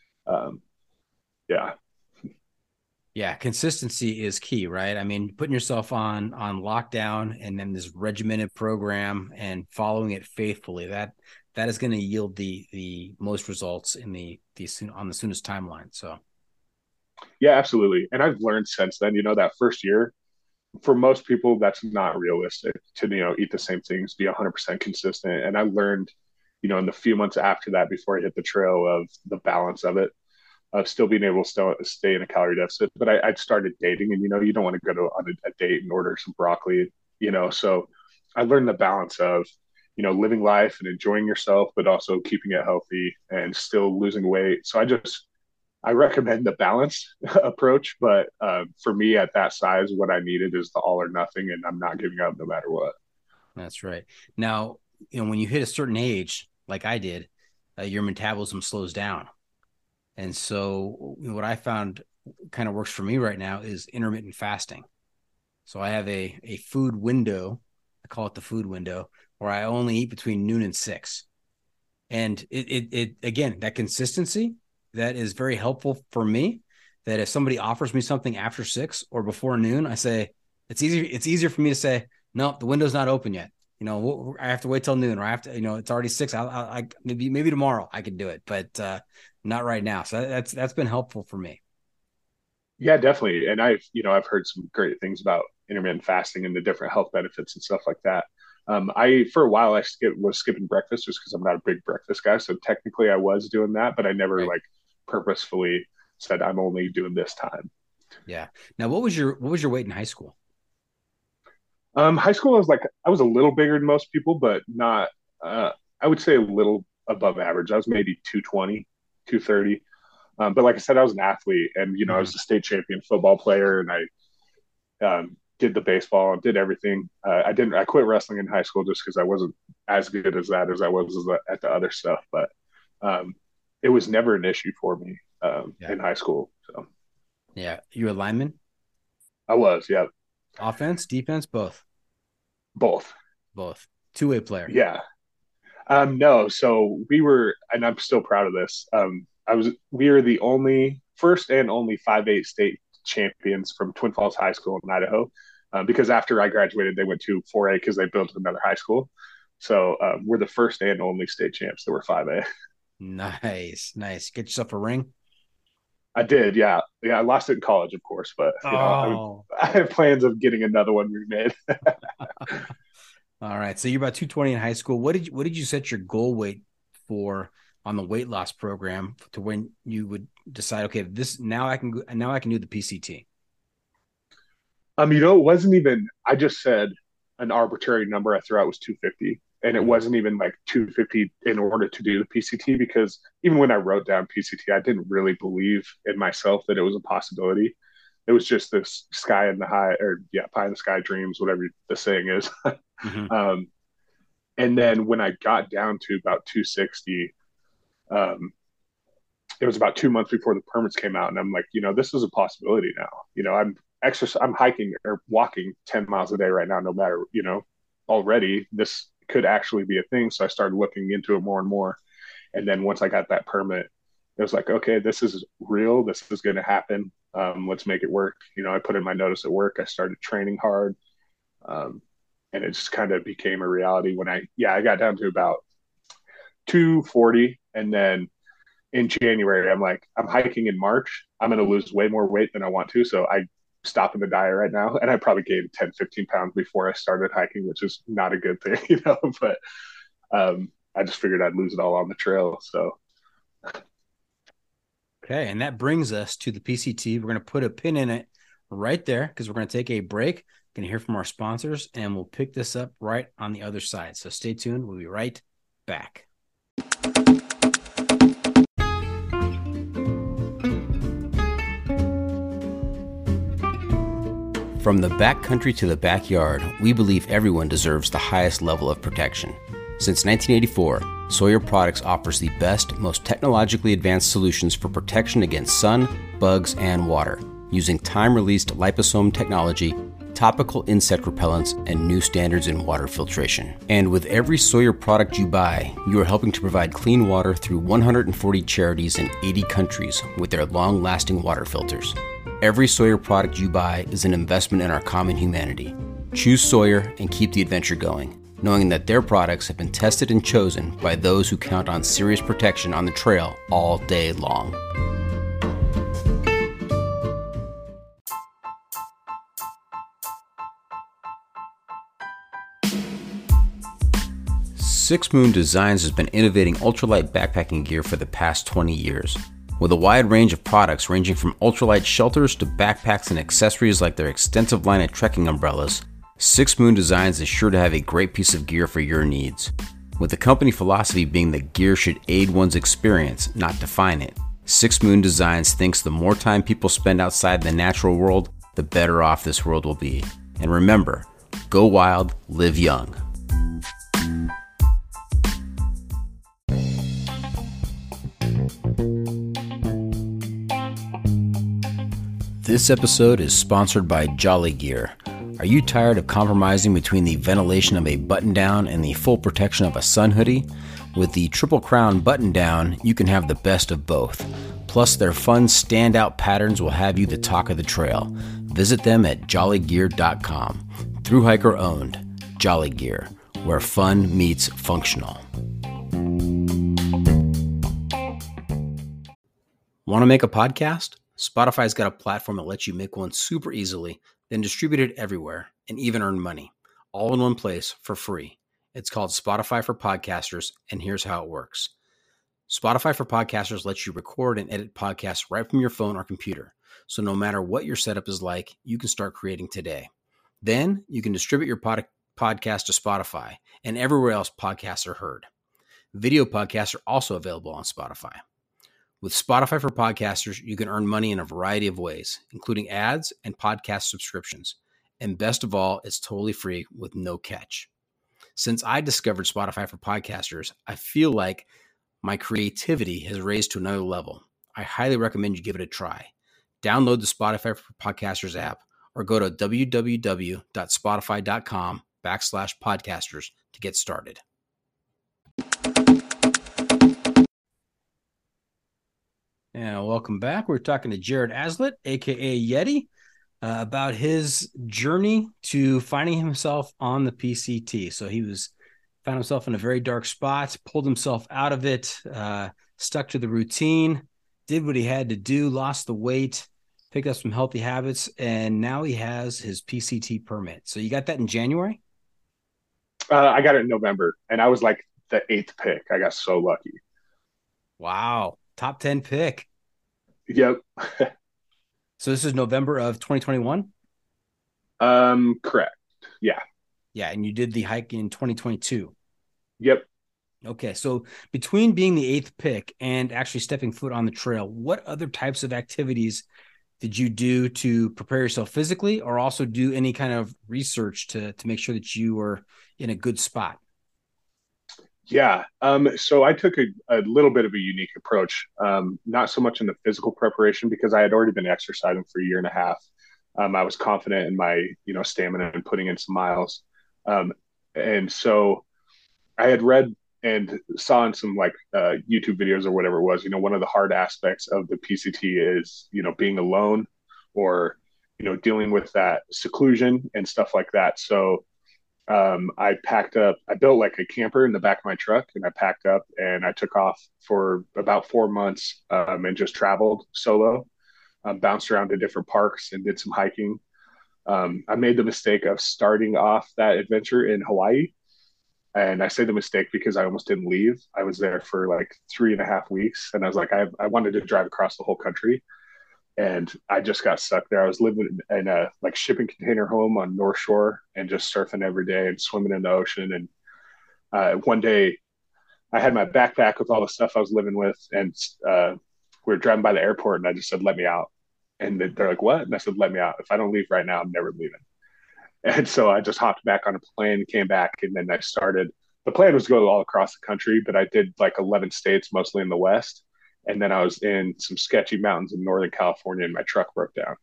yeah. Yeah, consistency is key, right? I mean, putting yourself on lockdown and then this regimented program and following it faithfully, that is going to yield the most results in on the soonest timeline. So yeah, absolutely. And I've learned since then, that first year, for most people, that's not realistic to, eat the same things, be 100% consistent. And I learned, in the few months after that, before I hit the trail, of the balance of it, of still being able to stay in a calorie deficit. But I'd started dating, and, you don't want to go on a date and order some broccoli, so I learned the balance of, living life and enjoying yourself, but also keeping it healthy and still losing weight. So I recommend the balanced approach, but for me at that size, what I needed is the all or nothing, and I'm not giving up no matter what. That's right. Now, when you hit a certain age, like I did, your metabolism slows down. And so what I found kind of works for me right now is intermittent fasting. So I have a food window, I call it the food window, where I only eat between noon and 6. And it again, that consistency, that is very helpful for me, that if somebody offers me something after 6 or before noon, I say, it's easier for me to say, no, the window's not open yet. I have to wait till noon, or I have to, it's already 6. I maybe tomorrow I can do it, but not right now. So that's been helpful for me. Yeah, definitely. And I've heard some great things about intermittent fasting and the different health benefits and stuff like that. For a while, I was skipping breakfast just because I'm not a big breakfast guy. So technically I was doing that, but I never purposefully said I'm only doing this time. Yeah. Now, what was your weight in high school? High school, I was a little bigger than most people, but not, I would say a little above average. I was maybe 220, 230. But like I said, I was an athlete, and, I was a state champion football player, and I did the baseball, did everything. I quit wrestling in high school just because I wasn't as good as that as I was at the other stuff, but it was never an issue for me in high school. So yeah, you a lineman? I was, yeah, Offense, defense, both. both. Two-way player. Yeah. No, so we were, and I'm still proud of this. We are the first and only 5A state champions from Twin Falls High School in Idaho. Because after I graduated, they went to 4A because they built another high school. So we're the first and only state champs that were 5A. Nice. Get yourself a ring. I did, yeah. I lost it in college, of course, but I have plans of getting another one remade. All right, so you're about 220 in high school. What did you set your goal weight for on the weight loss program to when you would decide, okay, now I can do the PCT? It wasn't even. I just said an arbitrary number I threw out was 250, and it wasn't even like 250 in order to do the PCT, because even when I wrote down PCT, I didn't really believe in myself that it was a possibility. It was just this pie in the sky dreams, whatever the saying is. Mm-hmm. And then when I got down to about 260, it was about 2 months before the permits came out, and I'm like, this is a possibility now. I'm hiking or walking 10 miles a day right now, no matter, already this could actually be a thing. So I started looking into it more and more. And then once I got that permit, it was like, okay, this is real. This is going to happen. Let's make it work. I put in my notice at work. I started training hard. And it just kind of became a reality when I got down to about 240. And then in January, I'm like, I'm hiking in March. I'm going to lose way more weight than I want to. So I stopping the diet right now, and I probably gained 10, 15 pounds before I started hiking, which is not a good thing, but I just figured I'd lose it all on the trail. So okay, and that brings us to the PCT. We're going to put a pin in it right there because we're going to take a break. We're going to hear from our sponsors, and we'll pick this up right on the other side. So stay tuned. We'll be right back. From the backcountry to the backyard, we believe everyone deserves the highest level of protection. Since 1984, Sawyer Products offers the best, most technologically advanced solutions for protection against sun, bugs, and water, using time-released liposome technology, topical insect repellents, and new standards in water filtration. And with every Sawyer product you buy, you are helping to provide clean water through 140 charities in 80 countries with their long-lasting water filters. Every Sawyer product you buy is an investment in our common humanity. Choose Sawyer and keep the adventure going, knowing that their products have been tested and chosen by those who count on serious protection on the trail all day long. Six Moon Designs has been innovating ultralight backpacking gear for the past 20 years. With a wide range of products ranging from ultralight shelters to backpacks and accessories like their extensive line of trekking umbrellas, Six Moon Designs is sure to have a great piece of gear for your needs. With the company philosophy being that gear should aid one's experience, not define it, Six Moon Designs thinks the more time people spend outside the natural world, the better off this world will be. And remember, go wild, live young. This episode is sponsored by Jolly Gear. Are you tired of compromising between the ventilation of a button-down and the full protection of a sun hoodie? With the Triple Crown button-down, you can have the best of both. Plus, their fun standout patterns will have you the talk of the trail. Visit them at jollygear.com. Thru Hiker owned, Jolly Gear, where fun meets functional. Want to make a podcast? Spotify's got a platform that lets you make one super easily, then distribute it everywhere, and even earn money, all in one place for free. It's called Spotify for Podcasters, and here's how it works. Spotify for Podcasters lets you record and edit podcasts right from your phone or computer, so no matter what your setup is like, you can start creating today. Then you can distribute your podcast to Spotify and everywhere else podcasts are heard. Video podcasts are also available on Spotify. With Spotify for Podcasters, you can earn money in a variety of ways, including ads and podcast subscriptions. And best of all, it's totally free with no catch. Since I discovered Spotify for podcasters, I feel like my creativity has raised to another level. I highly recommend you give it a try. Download the Spotify for Podcasters app or go to www.spotify.com/podcasters to get started. And welcome back. We're talking to Jared Aslett, aka Yeti, about his journey to finding himself on the PCT. So he found himself in a very dark spot, pulled himself out of it, stuck to the routine, did what he had to do, lost the weight, picked up some healthy habits, and now he has his PCT permit. So you got that in January? I got it in November, and I was like the 8th pick. I got so lucky. Wow. Top 10 pick. Yep. So this is November of 2021? Correct. Yeah. Yeah, and you did the hike in 2022. Yep. Okay, so between being the 8th pick and actually stepping foot on the trail, what other types of activities did you do to prepare yourself physically, or also do any kind of research to make sure that you were in a good spot? Yeah. So I took a little bit of a unique approach, not so much in the physical preparation because I had already been exercising for a year and a half. I was confident in my, stamina and putting in some miles. And so I had read and saw in some YouTube videos or whatever it was, one of the hard aspects of the PCT is, being alone or, dealing with that seclusion and stuff like that. So I built like a camper in the back of my truck, and I packed up and I took off for about 4 months and just traveled solo, bounced around to different parks and did some hiking. I made the mistake of starting off that adventure in Hawaii. And I say the mistake because I almost didn't leave. I was there for like 3.5 weeks, and I was like, I wanted to drive across the whole country. And I just got stuck there. I was living in a shipping container home on North Shore and just surfing every day and swimming in the ocean. And one day I had my backpack with all the stuff I was living with, and we were driving by the airport, and I just said, "Let me out." And they're like, "What?" And I said, "Let me out. If I don't leave right now, I'm never leaving." And so I just hopped back on a plane, came back, and then I started. The plan was to go all across the country, but I did 11 states, mostly in the West. And then I was in some sketchy mountains in Northern California, and my truck broke down.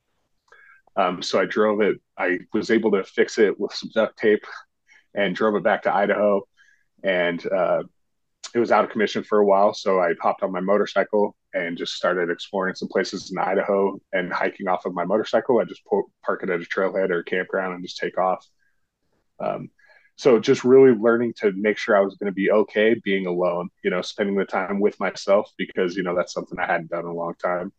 So I drove it. I was able to fix it with some duct tape and drove it back to Idaho. And it was out of commission for a while. So I hopped on my motorcycle and just started exploring some places in Idaho and hiking off of my motorcycle. I just park it at a trailhead or a campground and just take off. So just really learning to make sure I was going to be okay being alone, spending the time with myself, because, that's something I hadn't done in a long time.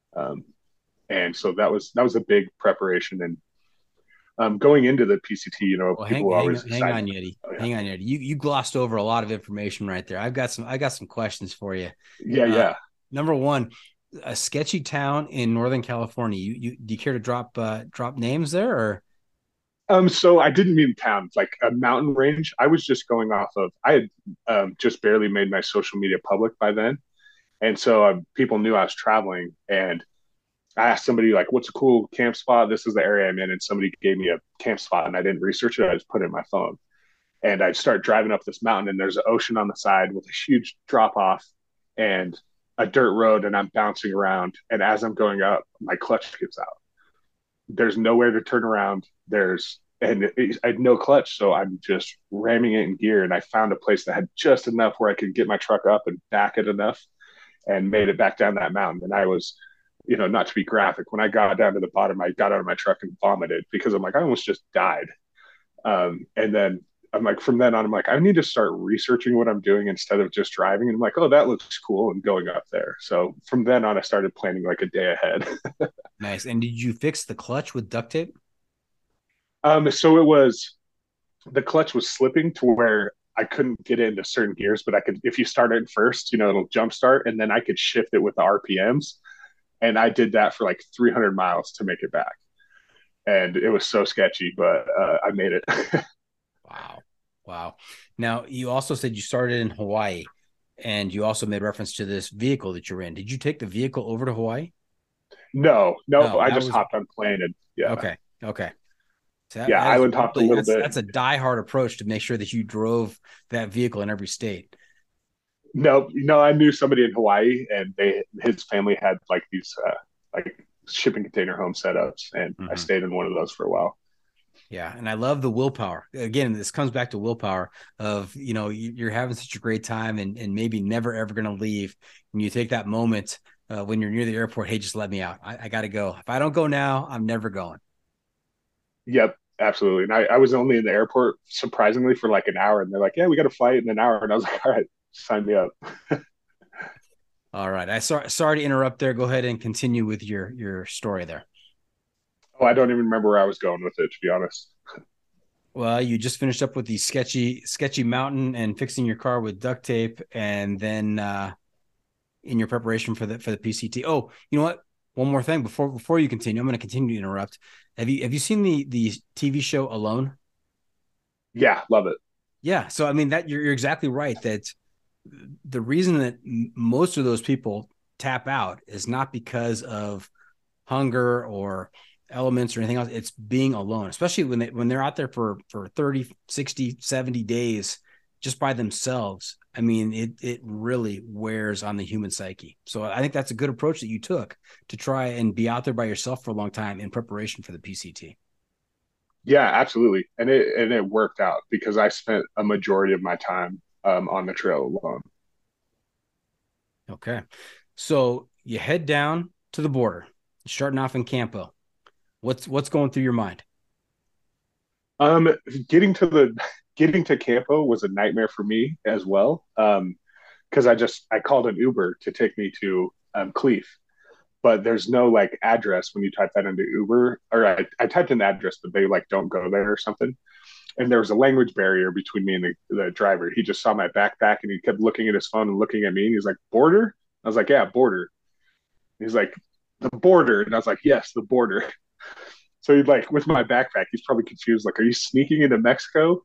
And so that was a big preparation. And going into the PCT, people were always excited. Hang on, Yeti. Oh, yeah. Hang on, Yeti. You glossed over a lot of information right there. I got some questions for you. Yeah. Number one, a sketchy town in Northern California. Do you care to drop names there, or? So I didn't mean town, like a mountain range. I was just going off of, I had just barely made my social media public by then. And so people knew I was traveling, and I asked somebody what's a cool camp spot? This is the area I'm in. And somebody gave me a camp spot, and I didn't research it. I just put it in my phone, and I start driving up this mountain, and there's an ocean on the side with a huge drop off and a dirt road. And I'm bouncing around. And as I'm going up, my clutch gives out. There's nowhere to turn around. I had no clutch, so I'm just ramming it in gear. And I found a place that had just enough where I could get my truck up and back it enough, and made it back down that mountain. And I was, not to be graphic, when I got down to the bottom, I got out of my truck and vomited because I'm like, I almost just died. And then I'm like, from then on, I'm like, I need to start researching what I'm doing instead of just driving. And I'm like, oh, that looks cool, and going up there. So from then on, I started planning a day ahead. Nice. And did you fix the clutch with duct tape? So the clutch was slipping to where I couldn't get into certain gears, but I could, if you start it first, it'll jump start, and then I could shift it with the RPMs. And I did that for 300 miles to make it back. And it was so sketchy, but I made it. Wow. Now, you also said you started in Hawaii, and you also made reference to this vehicle that you're in. Did you take the vehicle over to Hawaii? No, I just hopped on plane and yeah. Okay. So Yeah, Island hopped a little bit. That's a diehard approach to make sure that you drove that vehicle in every state. No, I knew somebody in Hawaii, and his family had like these like shipping container home setups, and I stayed in one of those for a while. Yeah, and I love the willpower. Again, this comes back to willpower of, you're having such a great time and maybe never ever going to leave. And you take that moment when you're near the airport, hey, just let me out. I got to go. If I don't go now, I'm never going. Yep, absolutely. And I was only in the airport surprisingly for like an hour, and they're like, "Yeah, we got a flight in an hour," and I was like, "All right, sign me up." All right. Sorry to interrupt there. Go ahead and continue with your story there. Oh, I don't even remember where I was going with it, to be honest. Well, you just finished up with the sketchy mountain and fixing your car with duct tape, and then in your preparation for the PCT. Oh, you know what? One more thing before you continue, I'm going to continue to interrupt. Have you seen the TV show Alone? Yeah, love it. Yeah. So I mean that you're exactly right that the reason that most of those people tap out is not because of hunger or elements or anything else. It's being alone, especially when they're out there for 30, 60, 70 days just by themselves. I mean, it really wears on the human psyche. So I think that's a good approach that you took to try and be out there by yourself for a long time in preparation for the PCT. Yeah, absolutely. And it worked out because I spent a majority of my time on the trail alone. Okay. So you head down to the border, starting off in Campo. What's going through your mind? Um, getting to Campo was a nightmare for me as well. Because I called an Uber to take me to Cleef, but there's no like address when you type that into Uber. Or I typed in the address, but they like don't go there or something. And there was a language barrier between me and the driver. He just saw my backpack and he kept looking at his phone and looking at me. And he's like, "Border?" I was like, "Yeah, border." He's like, "The border," and I was like, "Yes, the border." So he like with my backpack, he's probably confused. Like, are you sneaking into Mexico?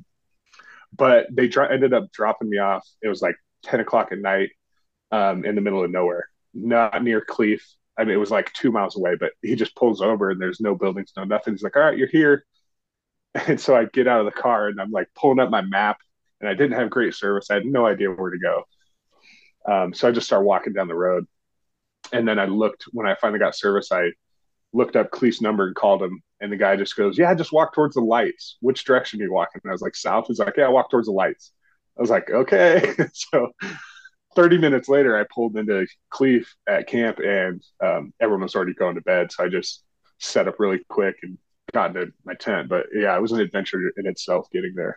But they ended up dropping me off. It was like 10 o'clock at night in the middle of nowhere, not near Cleef. I mean, it was like 2 miles away, but he just pulls over and there's no buildings, no nothing. He's like, "All right, you're here." And so I get out of the car and I'm like pulling up my map, and I didn't have great service. I had no idea where to go. So I just started walking down the road. And then when I finally got service, I looked up Cleef's number and called him. And the guy just goes, "Yeah, just walk towards the lights. Which direction are you walking?" And I was like, "South." He's like, "Yeah, walk towards the lights." I was like, "Okay." So 30 minutes later, I pulled into Cleef at camp, and everyone was already going to bed. So I just set up really quick and got into my tent. But yeah, it was an adventure in itself getting there.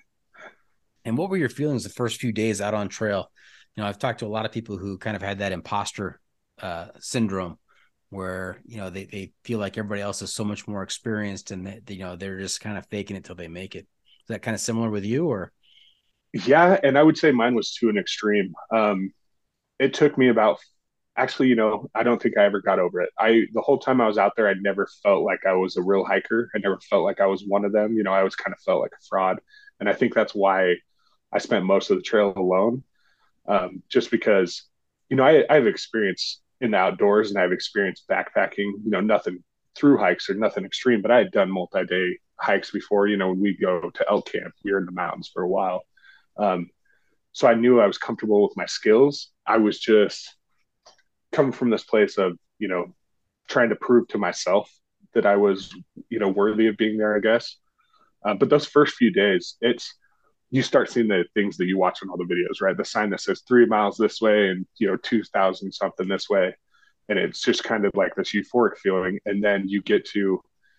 And what were your feelings the first few days out on trail? I've talked to a lot of people who kind of had that imposter syndrome where, they feel like everybody else is so much more experienced and that, they're just kind of faking it till they make it. Is that kind of similar with you or? Yeah. And I would say mine was to an extreme. It took me actually, I don't think I ever got over it. The whole time I was out there, I never felt like I was a real hiker. I never felt like I was one of them. I always kind of felt like a fraud. And I think that's why I spent most of the trail alone. Just because, I have experience in the outdoors and I've experienced backpacking, nothing through hikes or nothing extreme, but I had done multi-day hikes before. When we go to elk camp, we were in the mountains for a while. So I knew I was comfortable with my skills. I was just coming from this place of, trying to prove to myself that I was, worthy of being there, I guess. But those first few days, you start seeing the things that you watch on all the videos, right? The sign that says 3 miles this way and, 2,000 something this way. And it's just kind of like this euphoric feeling. And then you get to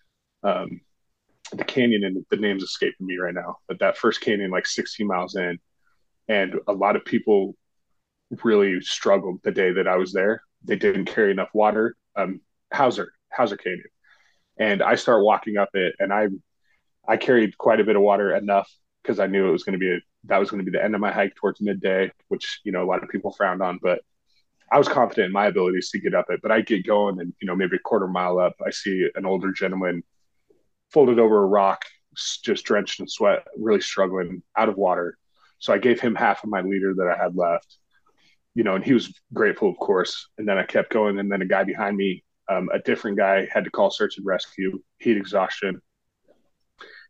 the canyon, and the name's escaping me right now, but that first canyon, like 16 miles in, and a lot of people really struggled the day that I was there. They didn't carry enough water. Hauser Canyon. And I start walking up it, and I carried quite a bit of water, enough because I knew that was going to be the end of my hike towards midday, which, a lot of people frowned on, but I was confident in my abilities to get up it. But I get going and, maybe a quarter mile up, I see an older gentleman folded over a rock, just drenched in sweat, really struggling, out of water. So I gave him half of my liter that I had left, and he was grateful, of course. And then I kept going. And then a guy behind me, a different guy, had to call search and rescue, heat exhaustion.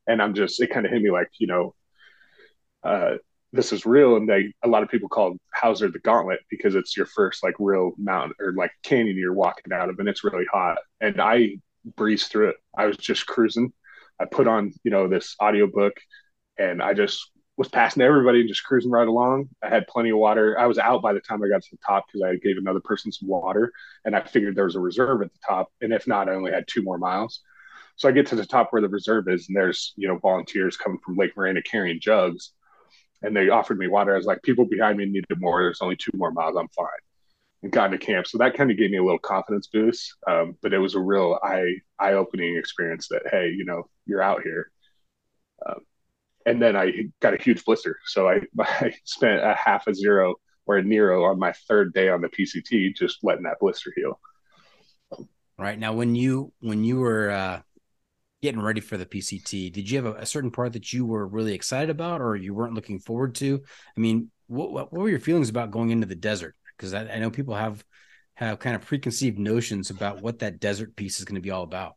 And it kind of hit me like, uh, this is real. And a lot of people call Hauser the Gauntlet because it's your first like real mountain or like canyon you're walking out of, and it's really hot. And I breezed through it. I was just cruising. I put on, this audiobook, and I just was passing everybody and just cruising right along. I had plenty of water. I was out by the time I got to the top because I gave another person some water, and I figured there was a reserve at the top. And if not, I only had 2 more miles. So I get to the top where the reserve is, and there's, volunteers coming from Lake Morena carrying jugs, and they offered me water. I was like, people behind me needed more. There's only 2 more miles. I'm fine. And got into camp. So that kind of gave me a little confidence boost. But it was a real eye-opening experience that, hey, you're out here. And then I got a huge blister. So I spent a half a zero or a Nero on my third day on the PCT, just letting that blister heal. Right. Now, when you were getting ready for the PCT, did you have a certain part that you were really excited about or you weren't looking forward to? I mean, what were your feelings about going into the desert? Because I know people have kind of preconceived notions about what that desert piece is going to be all about.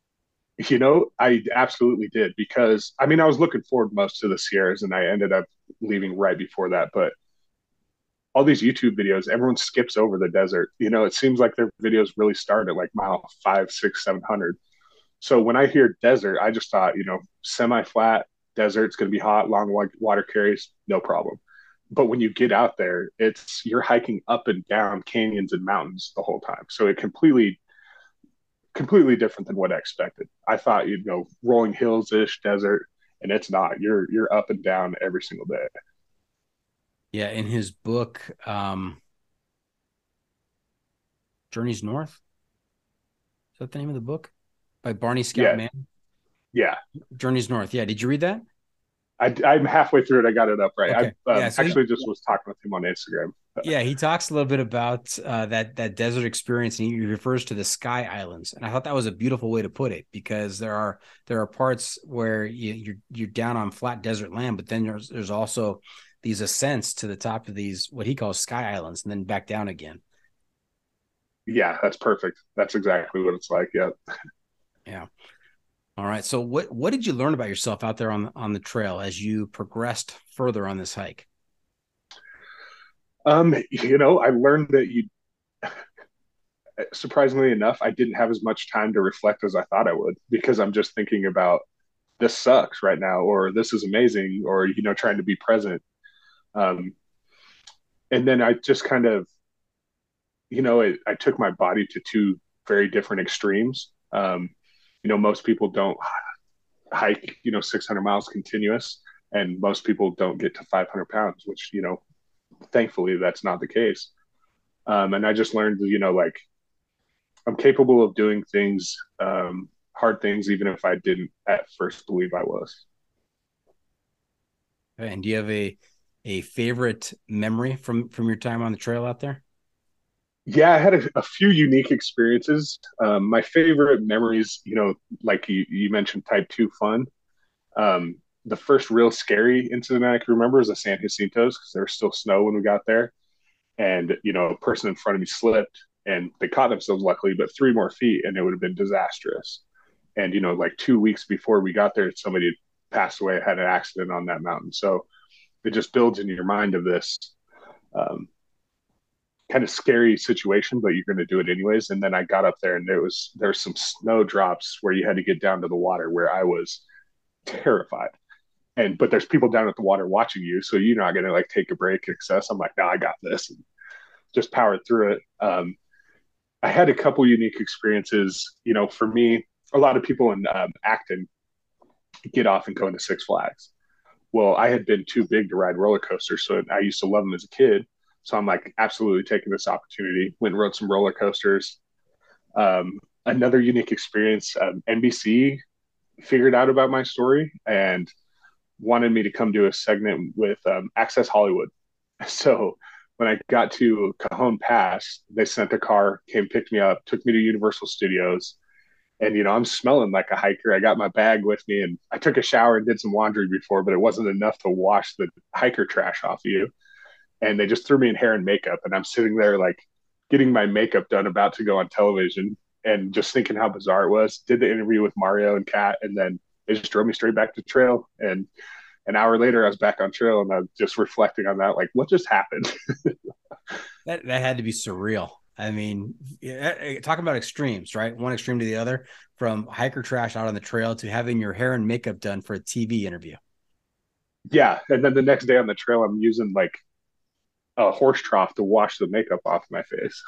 I absolutely did, because I was looking forward most to the Sierras, and I ended up leaving right before that. But all these YouTube videos, everyone skips over the desert. It seems like their videos really start at like mile 5, 6, 700. So when I hear desert, I just thought, semi-flat desert, it's going to be hot, long water carries, no problem. But when you get out there, you're hiking up and down canyons and mountains the whole time. So it completely different than what I expected. I thought, rolling hills-ish desert, and it's not. You're up and down every single day. Yeah, in his book, Journeys North, is that the name of the book? By Barney Scout Mann? Yeah. Journeys North. Yeah. Did you read that? I'm halfway through it. I got it up right. Okay. I actually just was talking with him on Instagram. Yeah, he talks a little bit about that desert experience, and he refers to the Sky Islands. And I thought that was a beautiful way to put it, because there are parts where you're down on flat desert land, but then there's also these ascents to the top of these what he calls Sky Islands, and then back down again. Yeah, that's perfect. That's exactly what it's like. Yeah. Yeah. All right. So what did you learn about yourself out there on the trail as you progressed further on this hike? I learned that surprisingly enough, I didn't have as much time to reflect as I thought I would, because I'm just thinking about this sucks right now, or this is amazing, or, trying to be present. And then I just kind of, I took my body to two very different extremes. Most people don't hike, 600 miles continuous, and most people don't get to 500 pounds, which, thankfully that's not the case. And I just learned, like, I'm capable of doing things, hard things, even if I didn't at first believe I was. And do you have a favorite memory from your time on the trail out there? Yeah, I had a few unique experiences. My favorite memories, like you mentioned, type 2 fun. The first real scary incident I can remember is the San Jacintos, because there was still snow when we got there. And, a person in front of me slipped, and they caught themselves, luckily, but 3 more feet and it would have been disastrous. And, like 2 weeks before we got there, somebody had passed away, had an accident on that mountain. So it just builds in your mind of this kind of scary situation, but you're going to do it anyways. And then I got up there, and there's some snow drops where you had to get down to the water, where I was terrified. But there's people down at the water watching you, so you're not going to like take a break, access. I'm like, no, I got this, and just powered through it. I had a couple unique experiences. For me, a lot of people in Acton get off and go into Six Flags. Well, I had been too big to ride roller coasters, so I used to love them as a kid. So I'm like, absolutely taking this opportunity. Went and rode some roller coasters. Another unique experience, NBC figured out about my story and wanted me to come do a segment with Access Hollywood. So when I got to Cajon Pass, they sent a car, came, picked me up, took me to Universal Studios. And, I'm smelling like a hiker. I got my bag with me, and I took a shower and did some laundry before, but it wasn't enough to wash the hiker trash off you. And they just threw me in hair and makeup, and I'm sitting there like getting my makeup done, about to go on television, and just thinking how bizarre it was. Did the interview with Mario and Kat, and then they just drove me straight back to trail. And an hour later, I was back on trail, and I was just reflecting on that, like, what just happened? That had to be surreal. I mean, talking about extremes, right? One extreme to the other, from hiker trash out on the trail to having your hair and makeup done for a TV interview. Yeah. And then the next day on the trail, I'm using like a horse trough to wash the makeup off my face.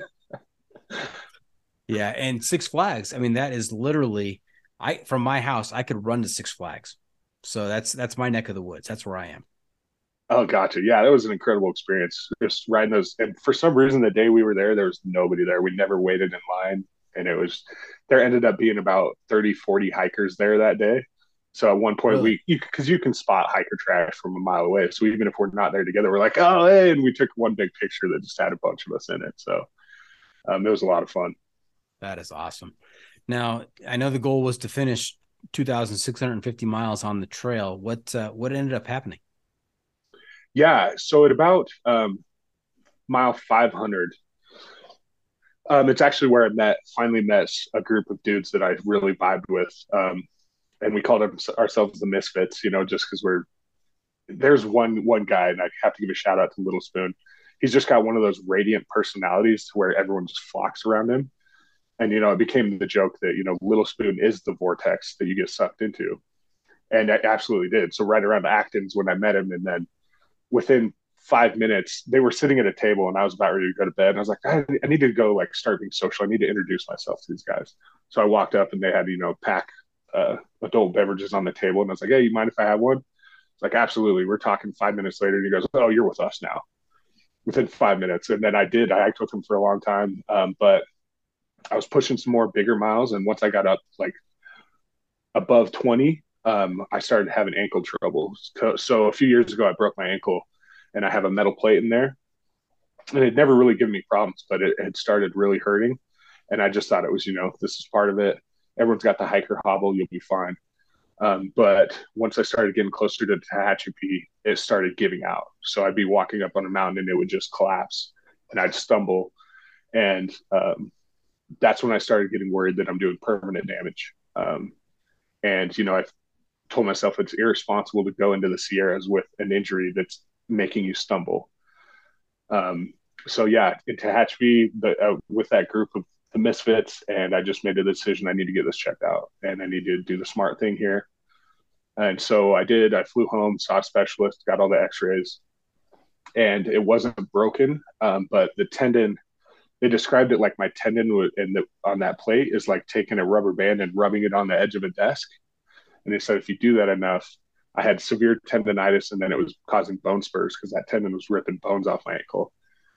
Yeah. And Six Flags, I mean, that is literally, from my house, I could run to Six Flags. So that's my neck of the woods. That's where I am. Oh, gotcha. Yeah, that was an incredible experience. Just riding those. And for some reason, the day we were there was nobody there. We never waited in line. And there ended up being about 30, 40 hikers there that day. So at one point, Really? because you can spot hiker trash from a mile away. So even if we're not there together, we're like, oh, hey. And we took one big picture that just had a bunch of us in it. So it was a lot of fun. That is awesome. Now, I know the goal was to finish 2,650 miles on the trail. What ended up happening? Yeah. So at about mile 500, it's actually where I finally met a group of dudes that I really vibed with. And we called ourselves the Misfits, just because there's one guy, and I have to give a shout out to Little Spoon. He's just got one of those radiant personalities to where everyone just flocks around him. And, it became the joke that, Little Spoon is the vortex that you get sucked into. And I absolutely did. So right around Acton's when I met him, and then within 5 minutes, they were sitting at a table, and I was about ready to go to bed. And I was like, I need to go like start being social. I need to introduce myself to these guys. So I walked up, and they had, pack adult beverages on the table. And I was like, hey, you mind if I have one? It's like, absolutely. We're talking 5 minutes later, and he goes, oh, you're with us now. Within 5 minutes. And then I hiked with him for a long time. But I was pushing some more bigger miles. And once I got up like above 20, I started having ankle trouble. So a few years ago, I broke my ankle, and I have a metal plate in there. And it never really given me problems, but it had started really hurting. And I just thought it was, this is part of it. Everyone's got the hiker hobble. You'll be fine. But once I started getting closer to Tehachapi, it started giving out. So I'd be walking up on a mountain, and it would just collapse, and I'd stumble. And that's when I started getting worried that I'm doing permanent damage. And, I told myself it's irresponsible to go into the Sierras with an injury that's making you stumble. So yeah, in Tehachapi, with that group of the Misfits, and I just made a decision. I need to get this checked out, and I need to do the smart thing here. And so I did. I flew home, saw a specialist, got all the X-rays, and it wasn't broken, but the tendon. They described it like my tendon on that plate is like taking a rubber band and rubbing it on the edge of a desk. And they said if you do that enough, I had severe tendonitis, and then it was causing bone spurs because that tendon was ripping bones off my ankle.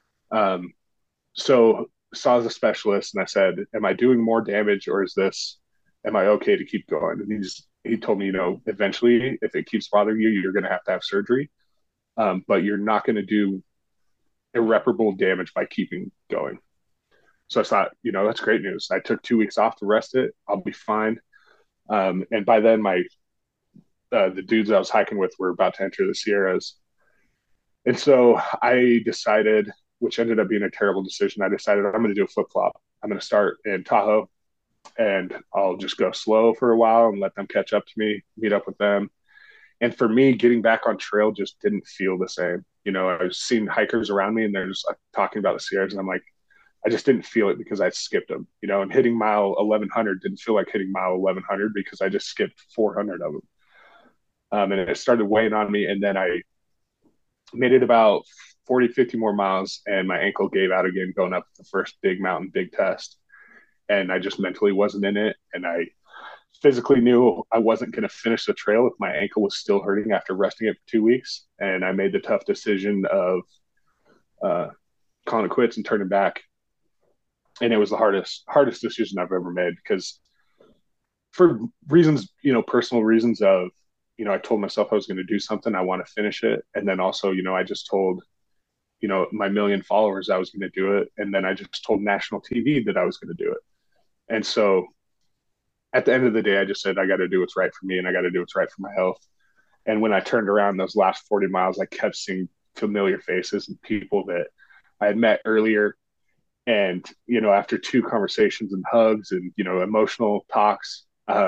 So saw the specialist, and I said, am I doing more damage, or am I okay to keep going? And he told me, eventually if it keeps bothering you, you're going to have surgery. But you're not going to do irreparable damage by keeping going. So I thought, that's great news. I took 2 weeks off to rest it. I'll be fine. And by then the dudes I was hiking with were about to enter the Sierras. And so I decided, which ended up being a terrible decision, I'm going to do a flip-flop. I'm going to start in Tahoe, and I'll just go slow for a while and let them catch up to me, meet up with them. And for me, getting back on trail just didn't feel the same. I was seeing hikers around me, and they're just talking about the Sierras, and I'm like, I just didn't feel it because I skipped them, and hitting mile 1100 didn't feel like hitting mile 1100 because I just skipped 400 of them. And it started weighing on me. And then I made it about 40, 50 more miles, and my ankle gave out again going up the first big mountain, big test. And I just mentally wasn't in it. And I physically knew I wasn't going to finish the trail if my ankle was still hurting after resting it for 2 weeks. And I made the tough decision of calling it quits and turning back. And it was the hardest decision I've ever made, because for reasons, personal reasons of, I told myself I was going to do something. I want to finish it. And then also, I just told, my million followers I was going to do it. And then I just told national TV that I was going to do it. And so at the end of the day, I just said, I got to do what's right for me, and I got to do what's right for my health. And when I turned around those last 40 miles, I kept seeing familiar faces and people that I had met earlier. And, after 2 conversations and hugs and, emotional talks,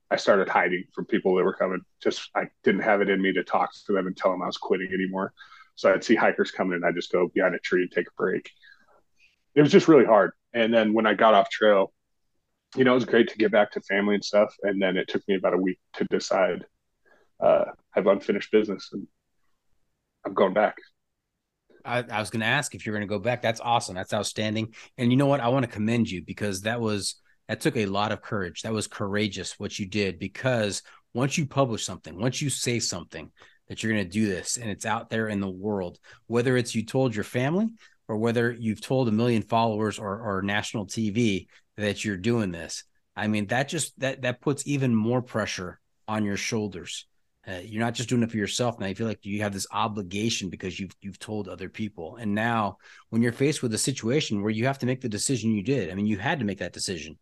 I started hiding from people that were coming. Just I didn't have it in me to talk to them and tell them I was quitting anymore. So I'd see hikers coming and I just go behind a tree and take a break. It was just really hard. And then when I got off trail, it was great to get back to family and stuff. And then it took me about a week to decide I have unfinished business and I'm going back. I was going to ask if you're going to go back. That's awesome. That's outstanding. And you know what? I want to commend you because that took a lot of courage. That was courageous what you did, because once you publish something, once you say something that you're going to do this and it's out there in the world, whether it's you told your family or whether you've told 1 million followers or national TV that you're doing this, I mean, that puts even more pressure on your shoulders. You're not just doing it for yourself. Now you feel like you have this obligation because you've told other people. And now when you're faced with a situation where you have to make the decision you did, I mean, you had to make that decision.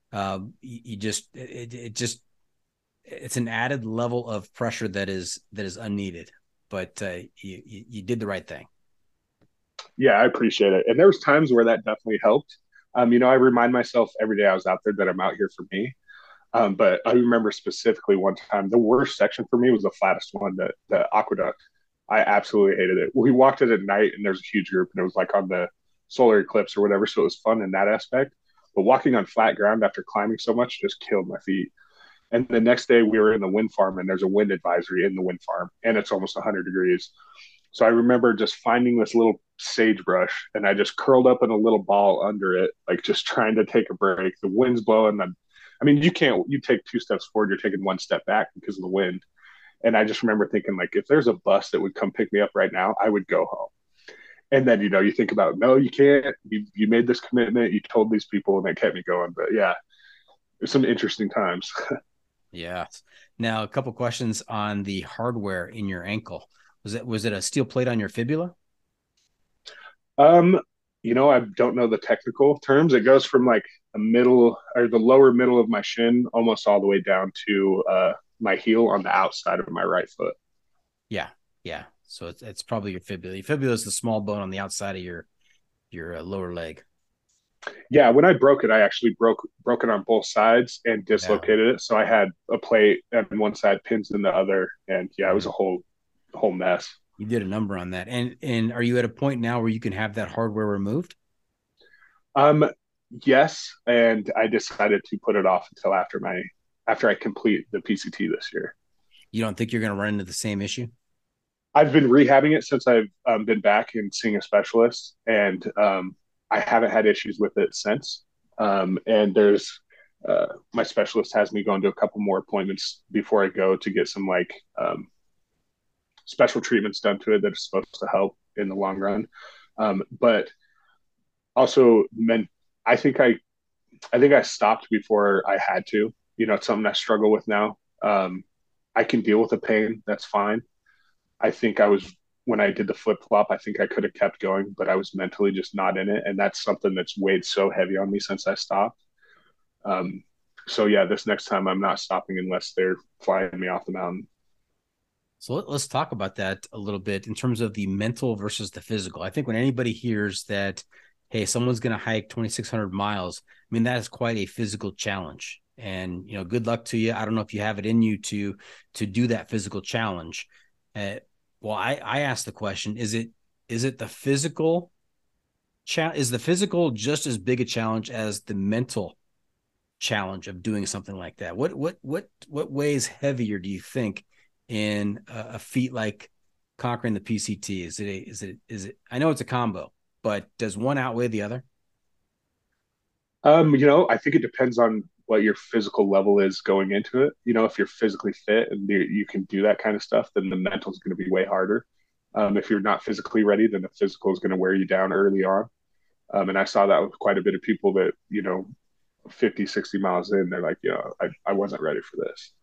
It's an added level of pressure that is unneeded, but you did the right thing. Yeah, I appreciate it. And there was times where that definitely helped. I remind myself every day I was out there that I'm out here for me. But I remember specifically one time, the worst section for me was the flattest one, the aqueduct. I absolutely hated it. We walked it at night and there's a huge group and it was like on the solar eclipse or whatever. So it was fun in that aspect. But walking on flat ground after climbing so much just killed my feet. And the next day we were in the wind farm and there's a wind advisory in the wind farm and it's almost 100 degrees. So I remember just finding this little sagebrush and I just curled up in a little ball under it, like just trying to take a break. The wind's blowing. You take 2 steps forward, you're taking 1 step back because of the wind. And I just remember thinking, like, if there's a bus that would come pick me up right now, I would go home. And then, you think about, no, you can't. You made this commitment. You told these people and they kept me going. But yeah, there's some interesting times. Yeah. Now, a couple questions on the hardware in your ankle. Was it a steel plate on your fibula? I don't know the technical terms. It goes from like a middle or the lower middle of my shin almost all the way down to my heel on the outside of my right foot. Yeah. Yeah. So it's probably your fibula. Your fibula is the small bone on the outside of your lower leg. Yeah. When I broke it, I actually broke it on both sides and dislocated it. So I had a plate on one side, pins in the other. And it was a whole mess. You did a number on that. And are you at a point now where you can have that hardware removed? Yes. And I decided to put it off until after I complete the PCT this year. You don't think you're going to run into the same issue? I've been rehabbing it since I've been back and seeing a specialist, and I haven't had issues with it since. And there's my specialist has me going to a couple more appointments before I go to get some special treatments done to it that are supposed to help in the long run. But also, I think I stopped before I had to. It's something I struggle with now. I can deal with the pain. That's fine. I think when I did the flip flop, I think I could have kept going, but I was mentally just not in it. And that's something that's weighed so heavy on me since I stopped. So yeah, this next time I'm not stopping unless they're flying me off the mountain. So let's talk about that a little bit in terms of the mental versus the physical. I think when anybody hears that, hey, someone's going to hike 2,600 miles, I mean, that is quite a physical challenge. And, good luck to you. I don't know if you have it in you to do that physical challenge. Well, I asked the question, is it the physical is the physical just as big a challenge as the mental challenge of doing something like that? What weighs heavier, do you think, in a feat like conquering the PCT? Is it I know it's a combo, but does one outweigh the other? I think it depends on what your physical level is going into it. If you're physically fit and you can do that kind of stuff, then the mental is going to be way harder. If you're not physically ready, then the physical is going to wear you down early on. And I saw that with quite a bit of people that, 50, 60 miles in, they're like, I wasn't ready for this.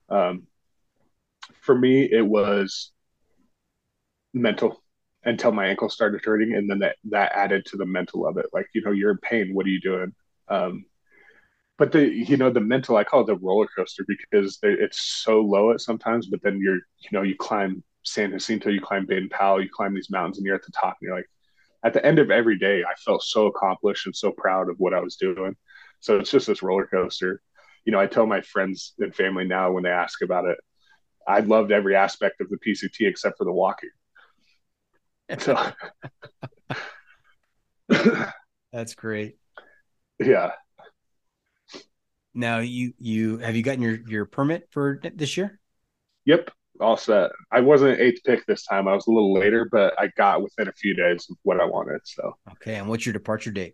For me, it was mental until my ankle started hurting. And then that added to the mental of it. Like, you're in pain. What are you doing? But the mental, I call it the roller coaster because it's so low at sometimes, but then you climb San Jacinto, you climb Baden Powell, you climb these mountains and you're at the top and you're like, at the end of every day, I felt so accomplished and so proud of what I was doing. So it's just this roller coaster. I tell my friends and family now when they ask about it, I loved every aspect of the PCT except for the walking. So That's great. yeah. Now you have you gotten your permit for this year? Yep. All set. I wasn't eighth pick this time. I was a little later, but I got within a few days of what I wanted. So Okay, and what's your departure date?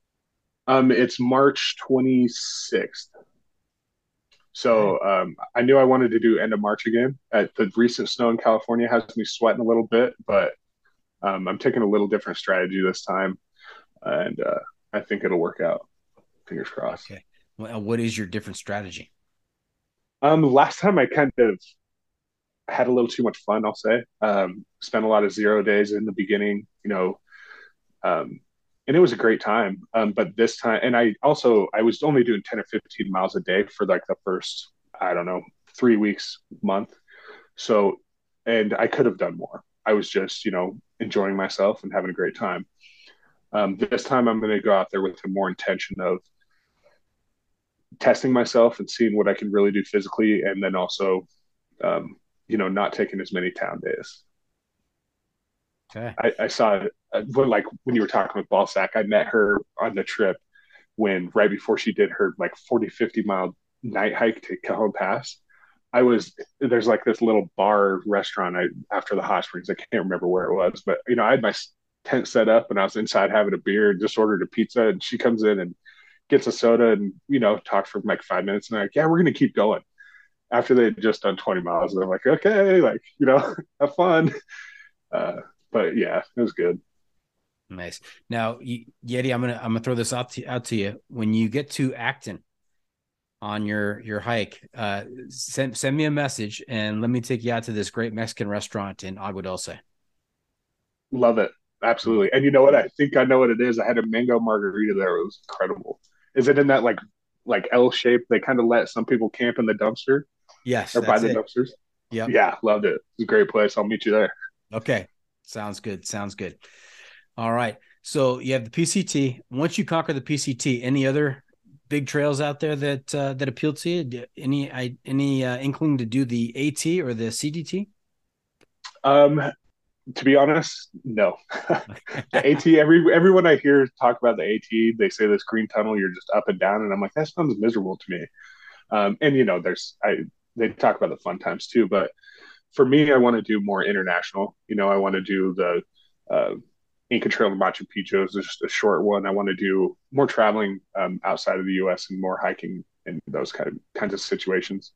it's March 26th. Okay. So I knew I wanted to do end of March again. The recent snow in California has me sweating a little bit, but I'm taking a little different strategy this time, and I think it'll work out. Fingers crossed. Okay. Well, what is your different strategy? Last time I kind of had a little too much fun, I'll say. Spent a lot of 0 days in the beginning, um, and it was a great time. But this time, and I was only doing 10 or 15 miles a day for like the first, I don't know, 3 weeks, month. So, and I could have done more. I was just, enjoying myself and having a great time. This time I'm going to go out there with a more intention of testing myself and seeing what I can really do physically. And then also, not taking as many town days. Okay. I saw like when you were talking with Ballsack, I met her on the trip when right before she did her like 40, 50 mile night hike to Cajon Pass. There's like this little bar restaurant after the hot springs. I can't remember where it was, but I had my tent set up and I was inside having a beer and just ordered a pizza. And she comes in and gets a soda and, talk for like 5 minutes. And I'm like, yeah, we're going to keep going after they had just done 20 miles. And I'm like, okay, like, have fun. But yeah, it was good. Nice. Now, Yeti, I'm gonna throw this out to you. When you get to Acton on your hike, send me a message and let me take you out to this great Mexican restaurant in Agua Dulce. Love it. Absolutely. And you know what? I think I know what it is. I had a mango margarita there. It was incredible. Is it in that like L shape? They kind of let some people camp in the dumpster Yes, or by that's the it. dumpsters. Yep. Yeah, loved it. It's a great place. I'll meet you there. Okay. Sounds good. Sounds good. All right. So you have the PCT. Once you conquer the PCT, any other big trails out there that appeal to you? Any inkling to do the AT or the CDT? To be honest, no. The AT, everyone I hear talk about the AT, they say this green tunnel, you're just up and down, and I'm like, that sounds miserable to me. And they talk about the fun times too, but for me, I want to do more international. I want to do the Inca Trail to Machu Picchu is just a short one. I want to do more traveling outside of the U.S. and more hiking and those kinds of situations.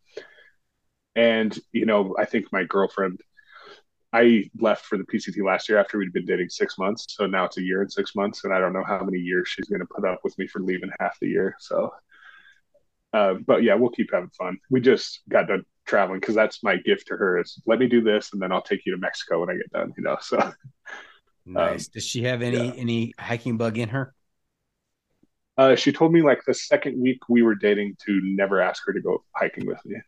And I think my girlfriend, I left for the PCT last year after we'd been dating 6 months. So now it's a year and 6 months, and I don't know how many years she's going to put up with me for leaving half the year. So, but yeah, we'll keep having fun. We just got done traveling because that's my gift to her is let me do this, and then I'll take you to Mexico when I get done. So nice. Does she have any hiking bug in her? She told me like the second week we were dating to never ask her to go hiking with me.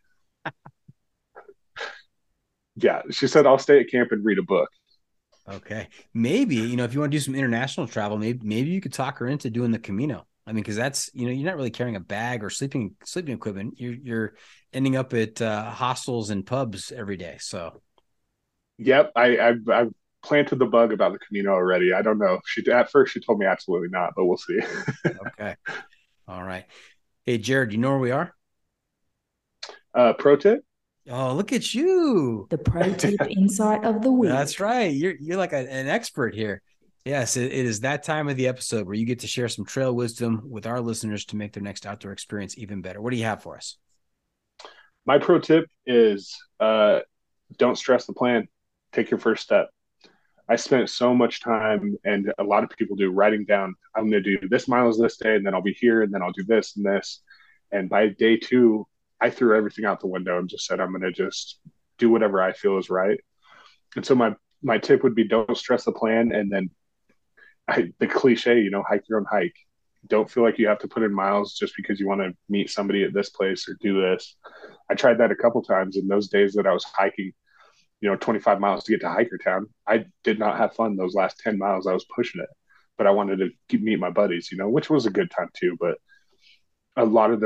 Yeah, she said I'll stay at camp and read a book. Okay, maybe if you want to do some international travel, maybe you could talk her into doing the Camino. I mean, because that's you're not really carrying a bag or sleeping equipment. You're ending up at hostels and pubs every day. So, yep, I've planted the bug about the Camino already. I don't know. At first she told me absolutely not, but we'll see. Okay, all right. Hey, Jared, you know where we are? Pro tip. Oh, look at you. The pro tip insight of the week. That's right. You're like an expert here. Yes, it is that time of the episode where you get to share some trail wisdom with our listeners to make their next outdoor experience even better. What do you have for us? My pro tip is don't stress the plan. Take your first step. I spent so much time, and a lot of people do, writing down, I'm going to do this miles this day, and then I'll be here, and then I'll do this and this. And by day 2, I threw everything out the window and just said, I'm going to just do whatever I feel is right. And so my tip would be don't stress the plan. And then the cliche, hike your own hike. Don't feel like you have to put in miles just because you want to meet somebody at this place or do this. I tried that a couple times in those days that I was hiking, 25 miles to get to Hikertown. I did not have fun those last 10 miles. I was pushing it, but I wanted to meet my buddies, which was a good time too. But a lot of the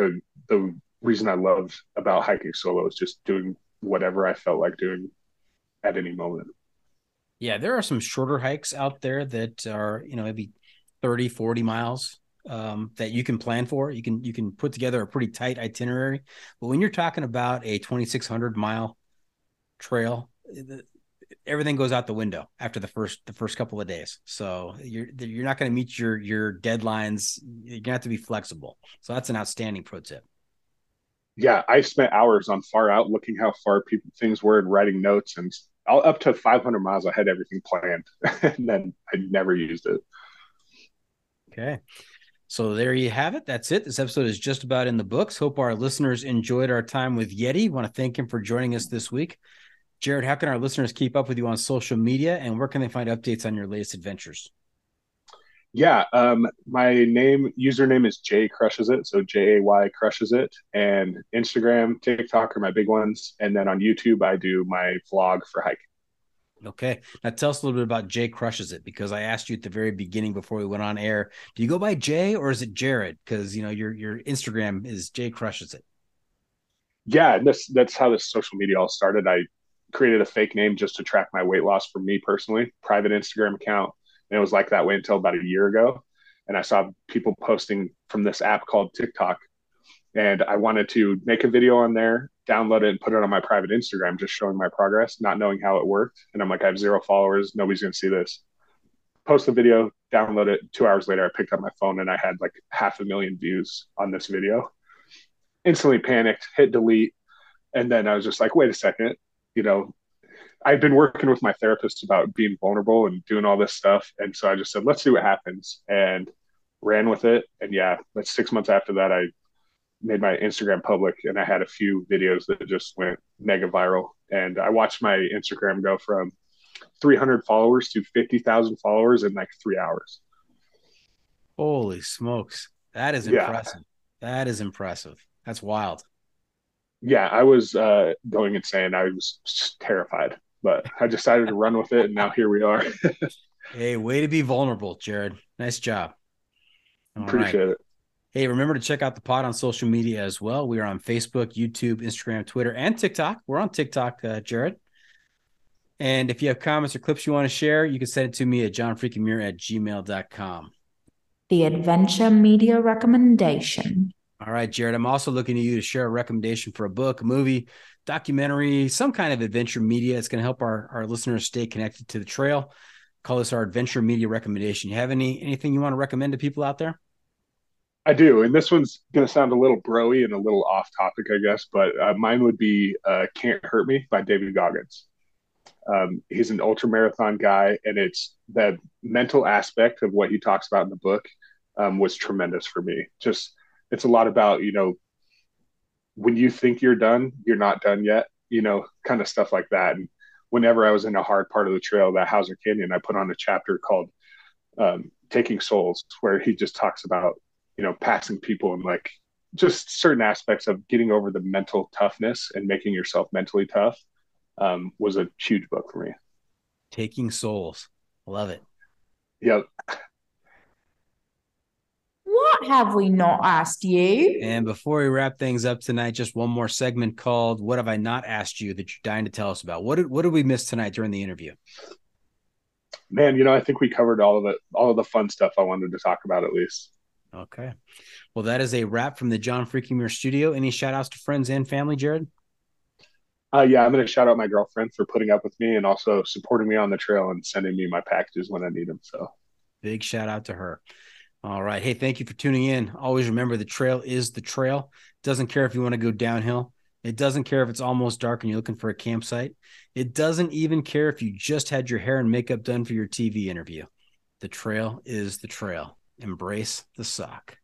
the reason I loved about hiking solo is just doing whatever I felt like doing at any moment. Yeah, there are some shorter hikes out there that are, maybe 30, 40 miles that you can plan for. You can put together a pretty tight itinerary. But when you're talking about a 2,600 mile trail, everything goes out the window after the first couple of days. So you're not going to meet your deadlines. You're going to have to be flexible. So that's an outstanding pro tip. Yeah, I spent hours on Far Out looking how far things were and writing notes, and up to 500 miles I had everything planned, and then I never used it. Okay. So there you have it. That's it. This episode is just about in the books. Hope our listeners enjoyed our time with Yeti. Want to thank him for joining us this week. Jared, how can our listeners keep up with you on social media, and where can they find updates on your latest adventures? Yeah, my username is Jay Crushes It, so Jay Crushes It, and Instagram, TikTok are my big ones, and then on YouTube I do my vlog for hiking. Okay, now tell us a little bit about Jay Crushes It, because I asked you at the very beginning before we went on air, do you go by Jay or is it Jared? Because your Instagram is Jay Crushes It. Yeah, that's how this social media all started. I created a fake name just to track my weight loss for me personally, private Instagram account. And it was like that way until about a year ago. And I saw people posting from this app called TikTok. And I wanted to make a video on there, download it, and put it on my private Instagram, just showing my progress, not knowing how it worked. And I'm like, I have 0 followers. Nobody's going to see this. Post the video, download it. 2 hours later, I picked up my phone and I had like 500,000 views on this video. Instantly panicked, hit delete. And then I was just like, wait a second. I'd been working with my therapist about being vulnerable and doing all this stuff. And so I just said, let's see what happens, and ran with it. And yeah, that's 6 months after that, I made my Instagram public, and I had a few videos that just went mega viral. And I watched my Instagram go from 300 followers to 50,000 followers in like 3 hours. Holy smokes. That is impressive. That is impressive. That's wild. Yeah, I was going insane. I was just terrified, but I decided to run with it, and now here we are. Hey, way to be vulnerable, Jared. Nice job. Appreciate it. Hey, remember to check out the pod on social media as well. We are on Facebook, YouTube, Instagram, Twitter, and TikTok. We're on TikTok, Jared. And if you have comments or clips you want to share, you can send it to me at johnfreakinmuir@gmail.com. The Adventure Media Recommendation. All right, Jared, I'm also looking to you to share a recommendation for a book, a movie, documentary, some kind of adventure media. It's going to help our listeners stay connected to the trail. Call this our adventure media recommendation. You have anything you want to recommend to people out there? I do. And this one's going to sound a little broy and a little off topic, I guess, but mine would be Can't Hurt Me by David Goggins. He's an ultra marathon guy, and it's the mental aspect of what he talks about in the book was tremendous for me. Just, it's a lot about, when you think you're done, you're not done yet, kind of stuff like that. And whenever I was in a hard part of the trail, that Hauser Canyon, I put on a chapter called Taking Souls, where he just talks about, passing people and like just certain aspects of getting over the mental toughness and making yourself mentally tough was a huge book for me. Taking Souls. Love it. Yep. What have we not asked you? And before we wrap things up tonight, just one more segment called What Have I Not Asked You that you're dying to tell us about? What did we miss tonight during the interview? Man, I think we covered all of it, all of the fun stuff I wanted to talk about at least. Okay. Well, that is a wrap from the John Freaking Muir studio. Any shout outs to friends and family, Jared? Yeah, I'm going to shout out my girlfriend for putting up with me and also supporting me on the trail and sending me my packages when I need them. So big shout out to her. All right. Hey, thank you for tuning in. Always remember the trail is the trail. Doesn't care if you want to go downhill. It doesn't care if it's almost dark and you're looking for a campsite. It doesn't even care if you just had your hair and makeup done for your TV interview. The trail is the trail. Embrace the sock.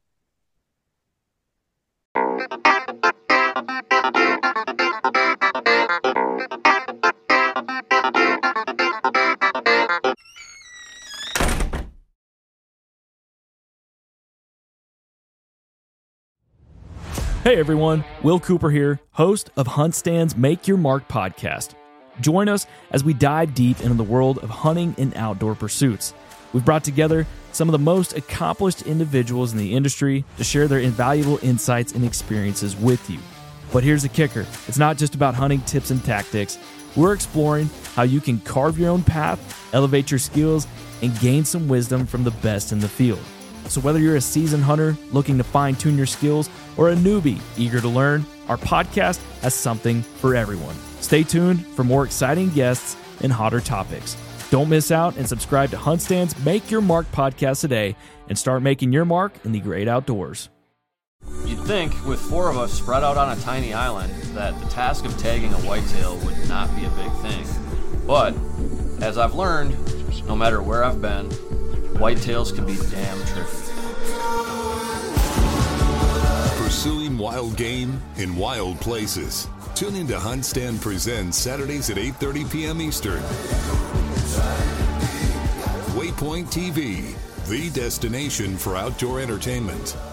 Hey everyone, Will Cooper here, host of HuntStand's Make Your Mark podcast. Join us as we dive deep into the world of hunting and outdoor pursuits. We've brought together some of the most accomplished individuals in the industry to share their invaluable insights and experiences with you. But here's the kicker. It's not just about hunting tips and tactics. We're exploring how you can carve your own path, elevate your skills, and gain some wisdom from the best in the field. So whether you're a seasoned hunter looking to fine-tune your skills or a newbie eager to learn, our podcast has something for everyone. Stay tuned for more exciting guests and hotter topics. Don't miss out and subscribe to HuntStand's Make Your Mark podcast today and start making your mark in the great outdoors. You'd think, with 4 of us spread out on a tiny island, that the task of tagging a whitetail would not be a big thing. But, as I've learned, no matter where I've been, whitetails can be damn tricky. Pursuing wild game in wild places. Tune in to HuntStand Presents Saturdays at 8:30 p.m. Eastern. Waypoint TV, the destination for outdoor entertainment.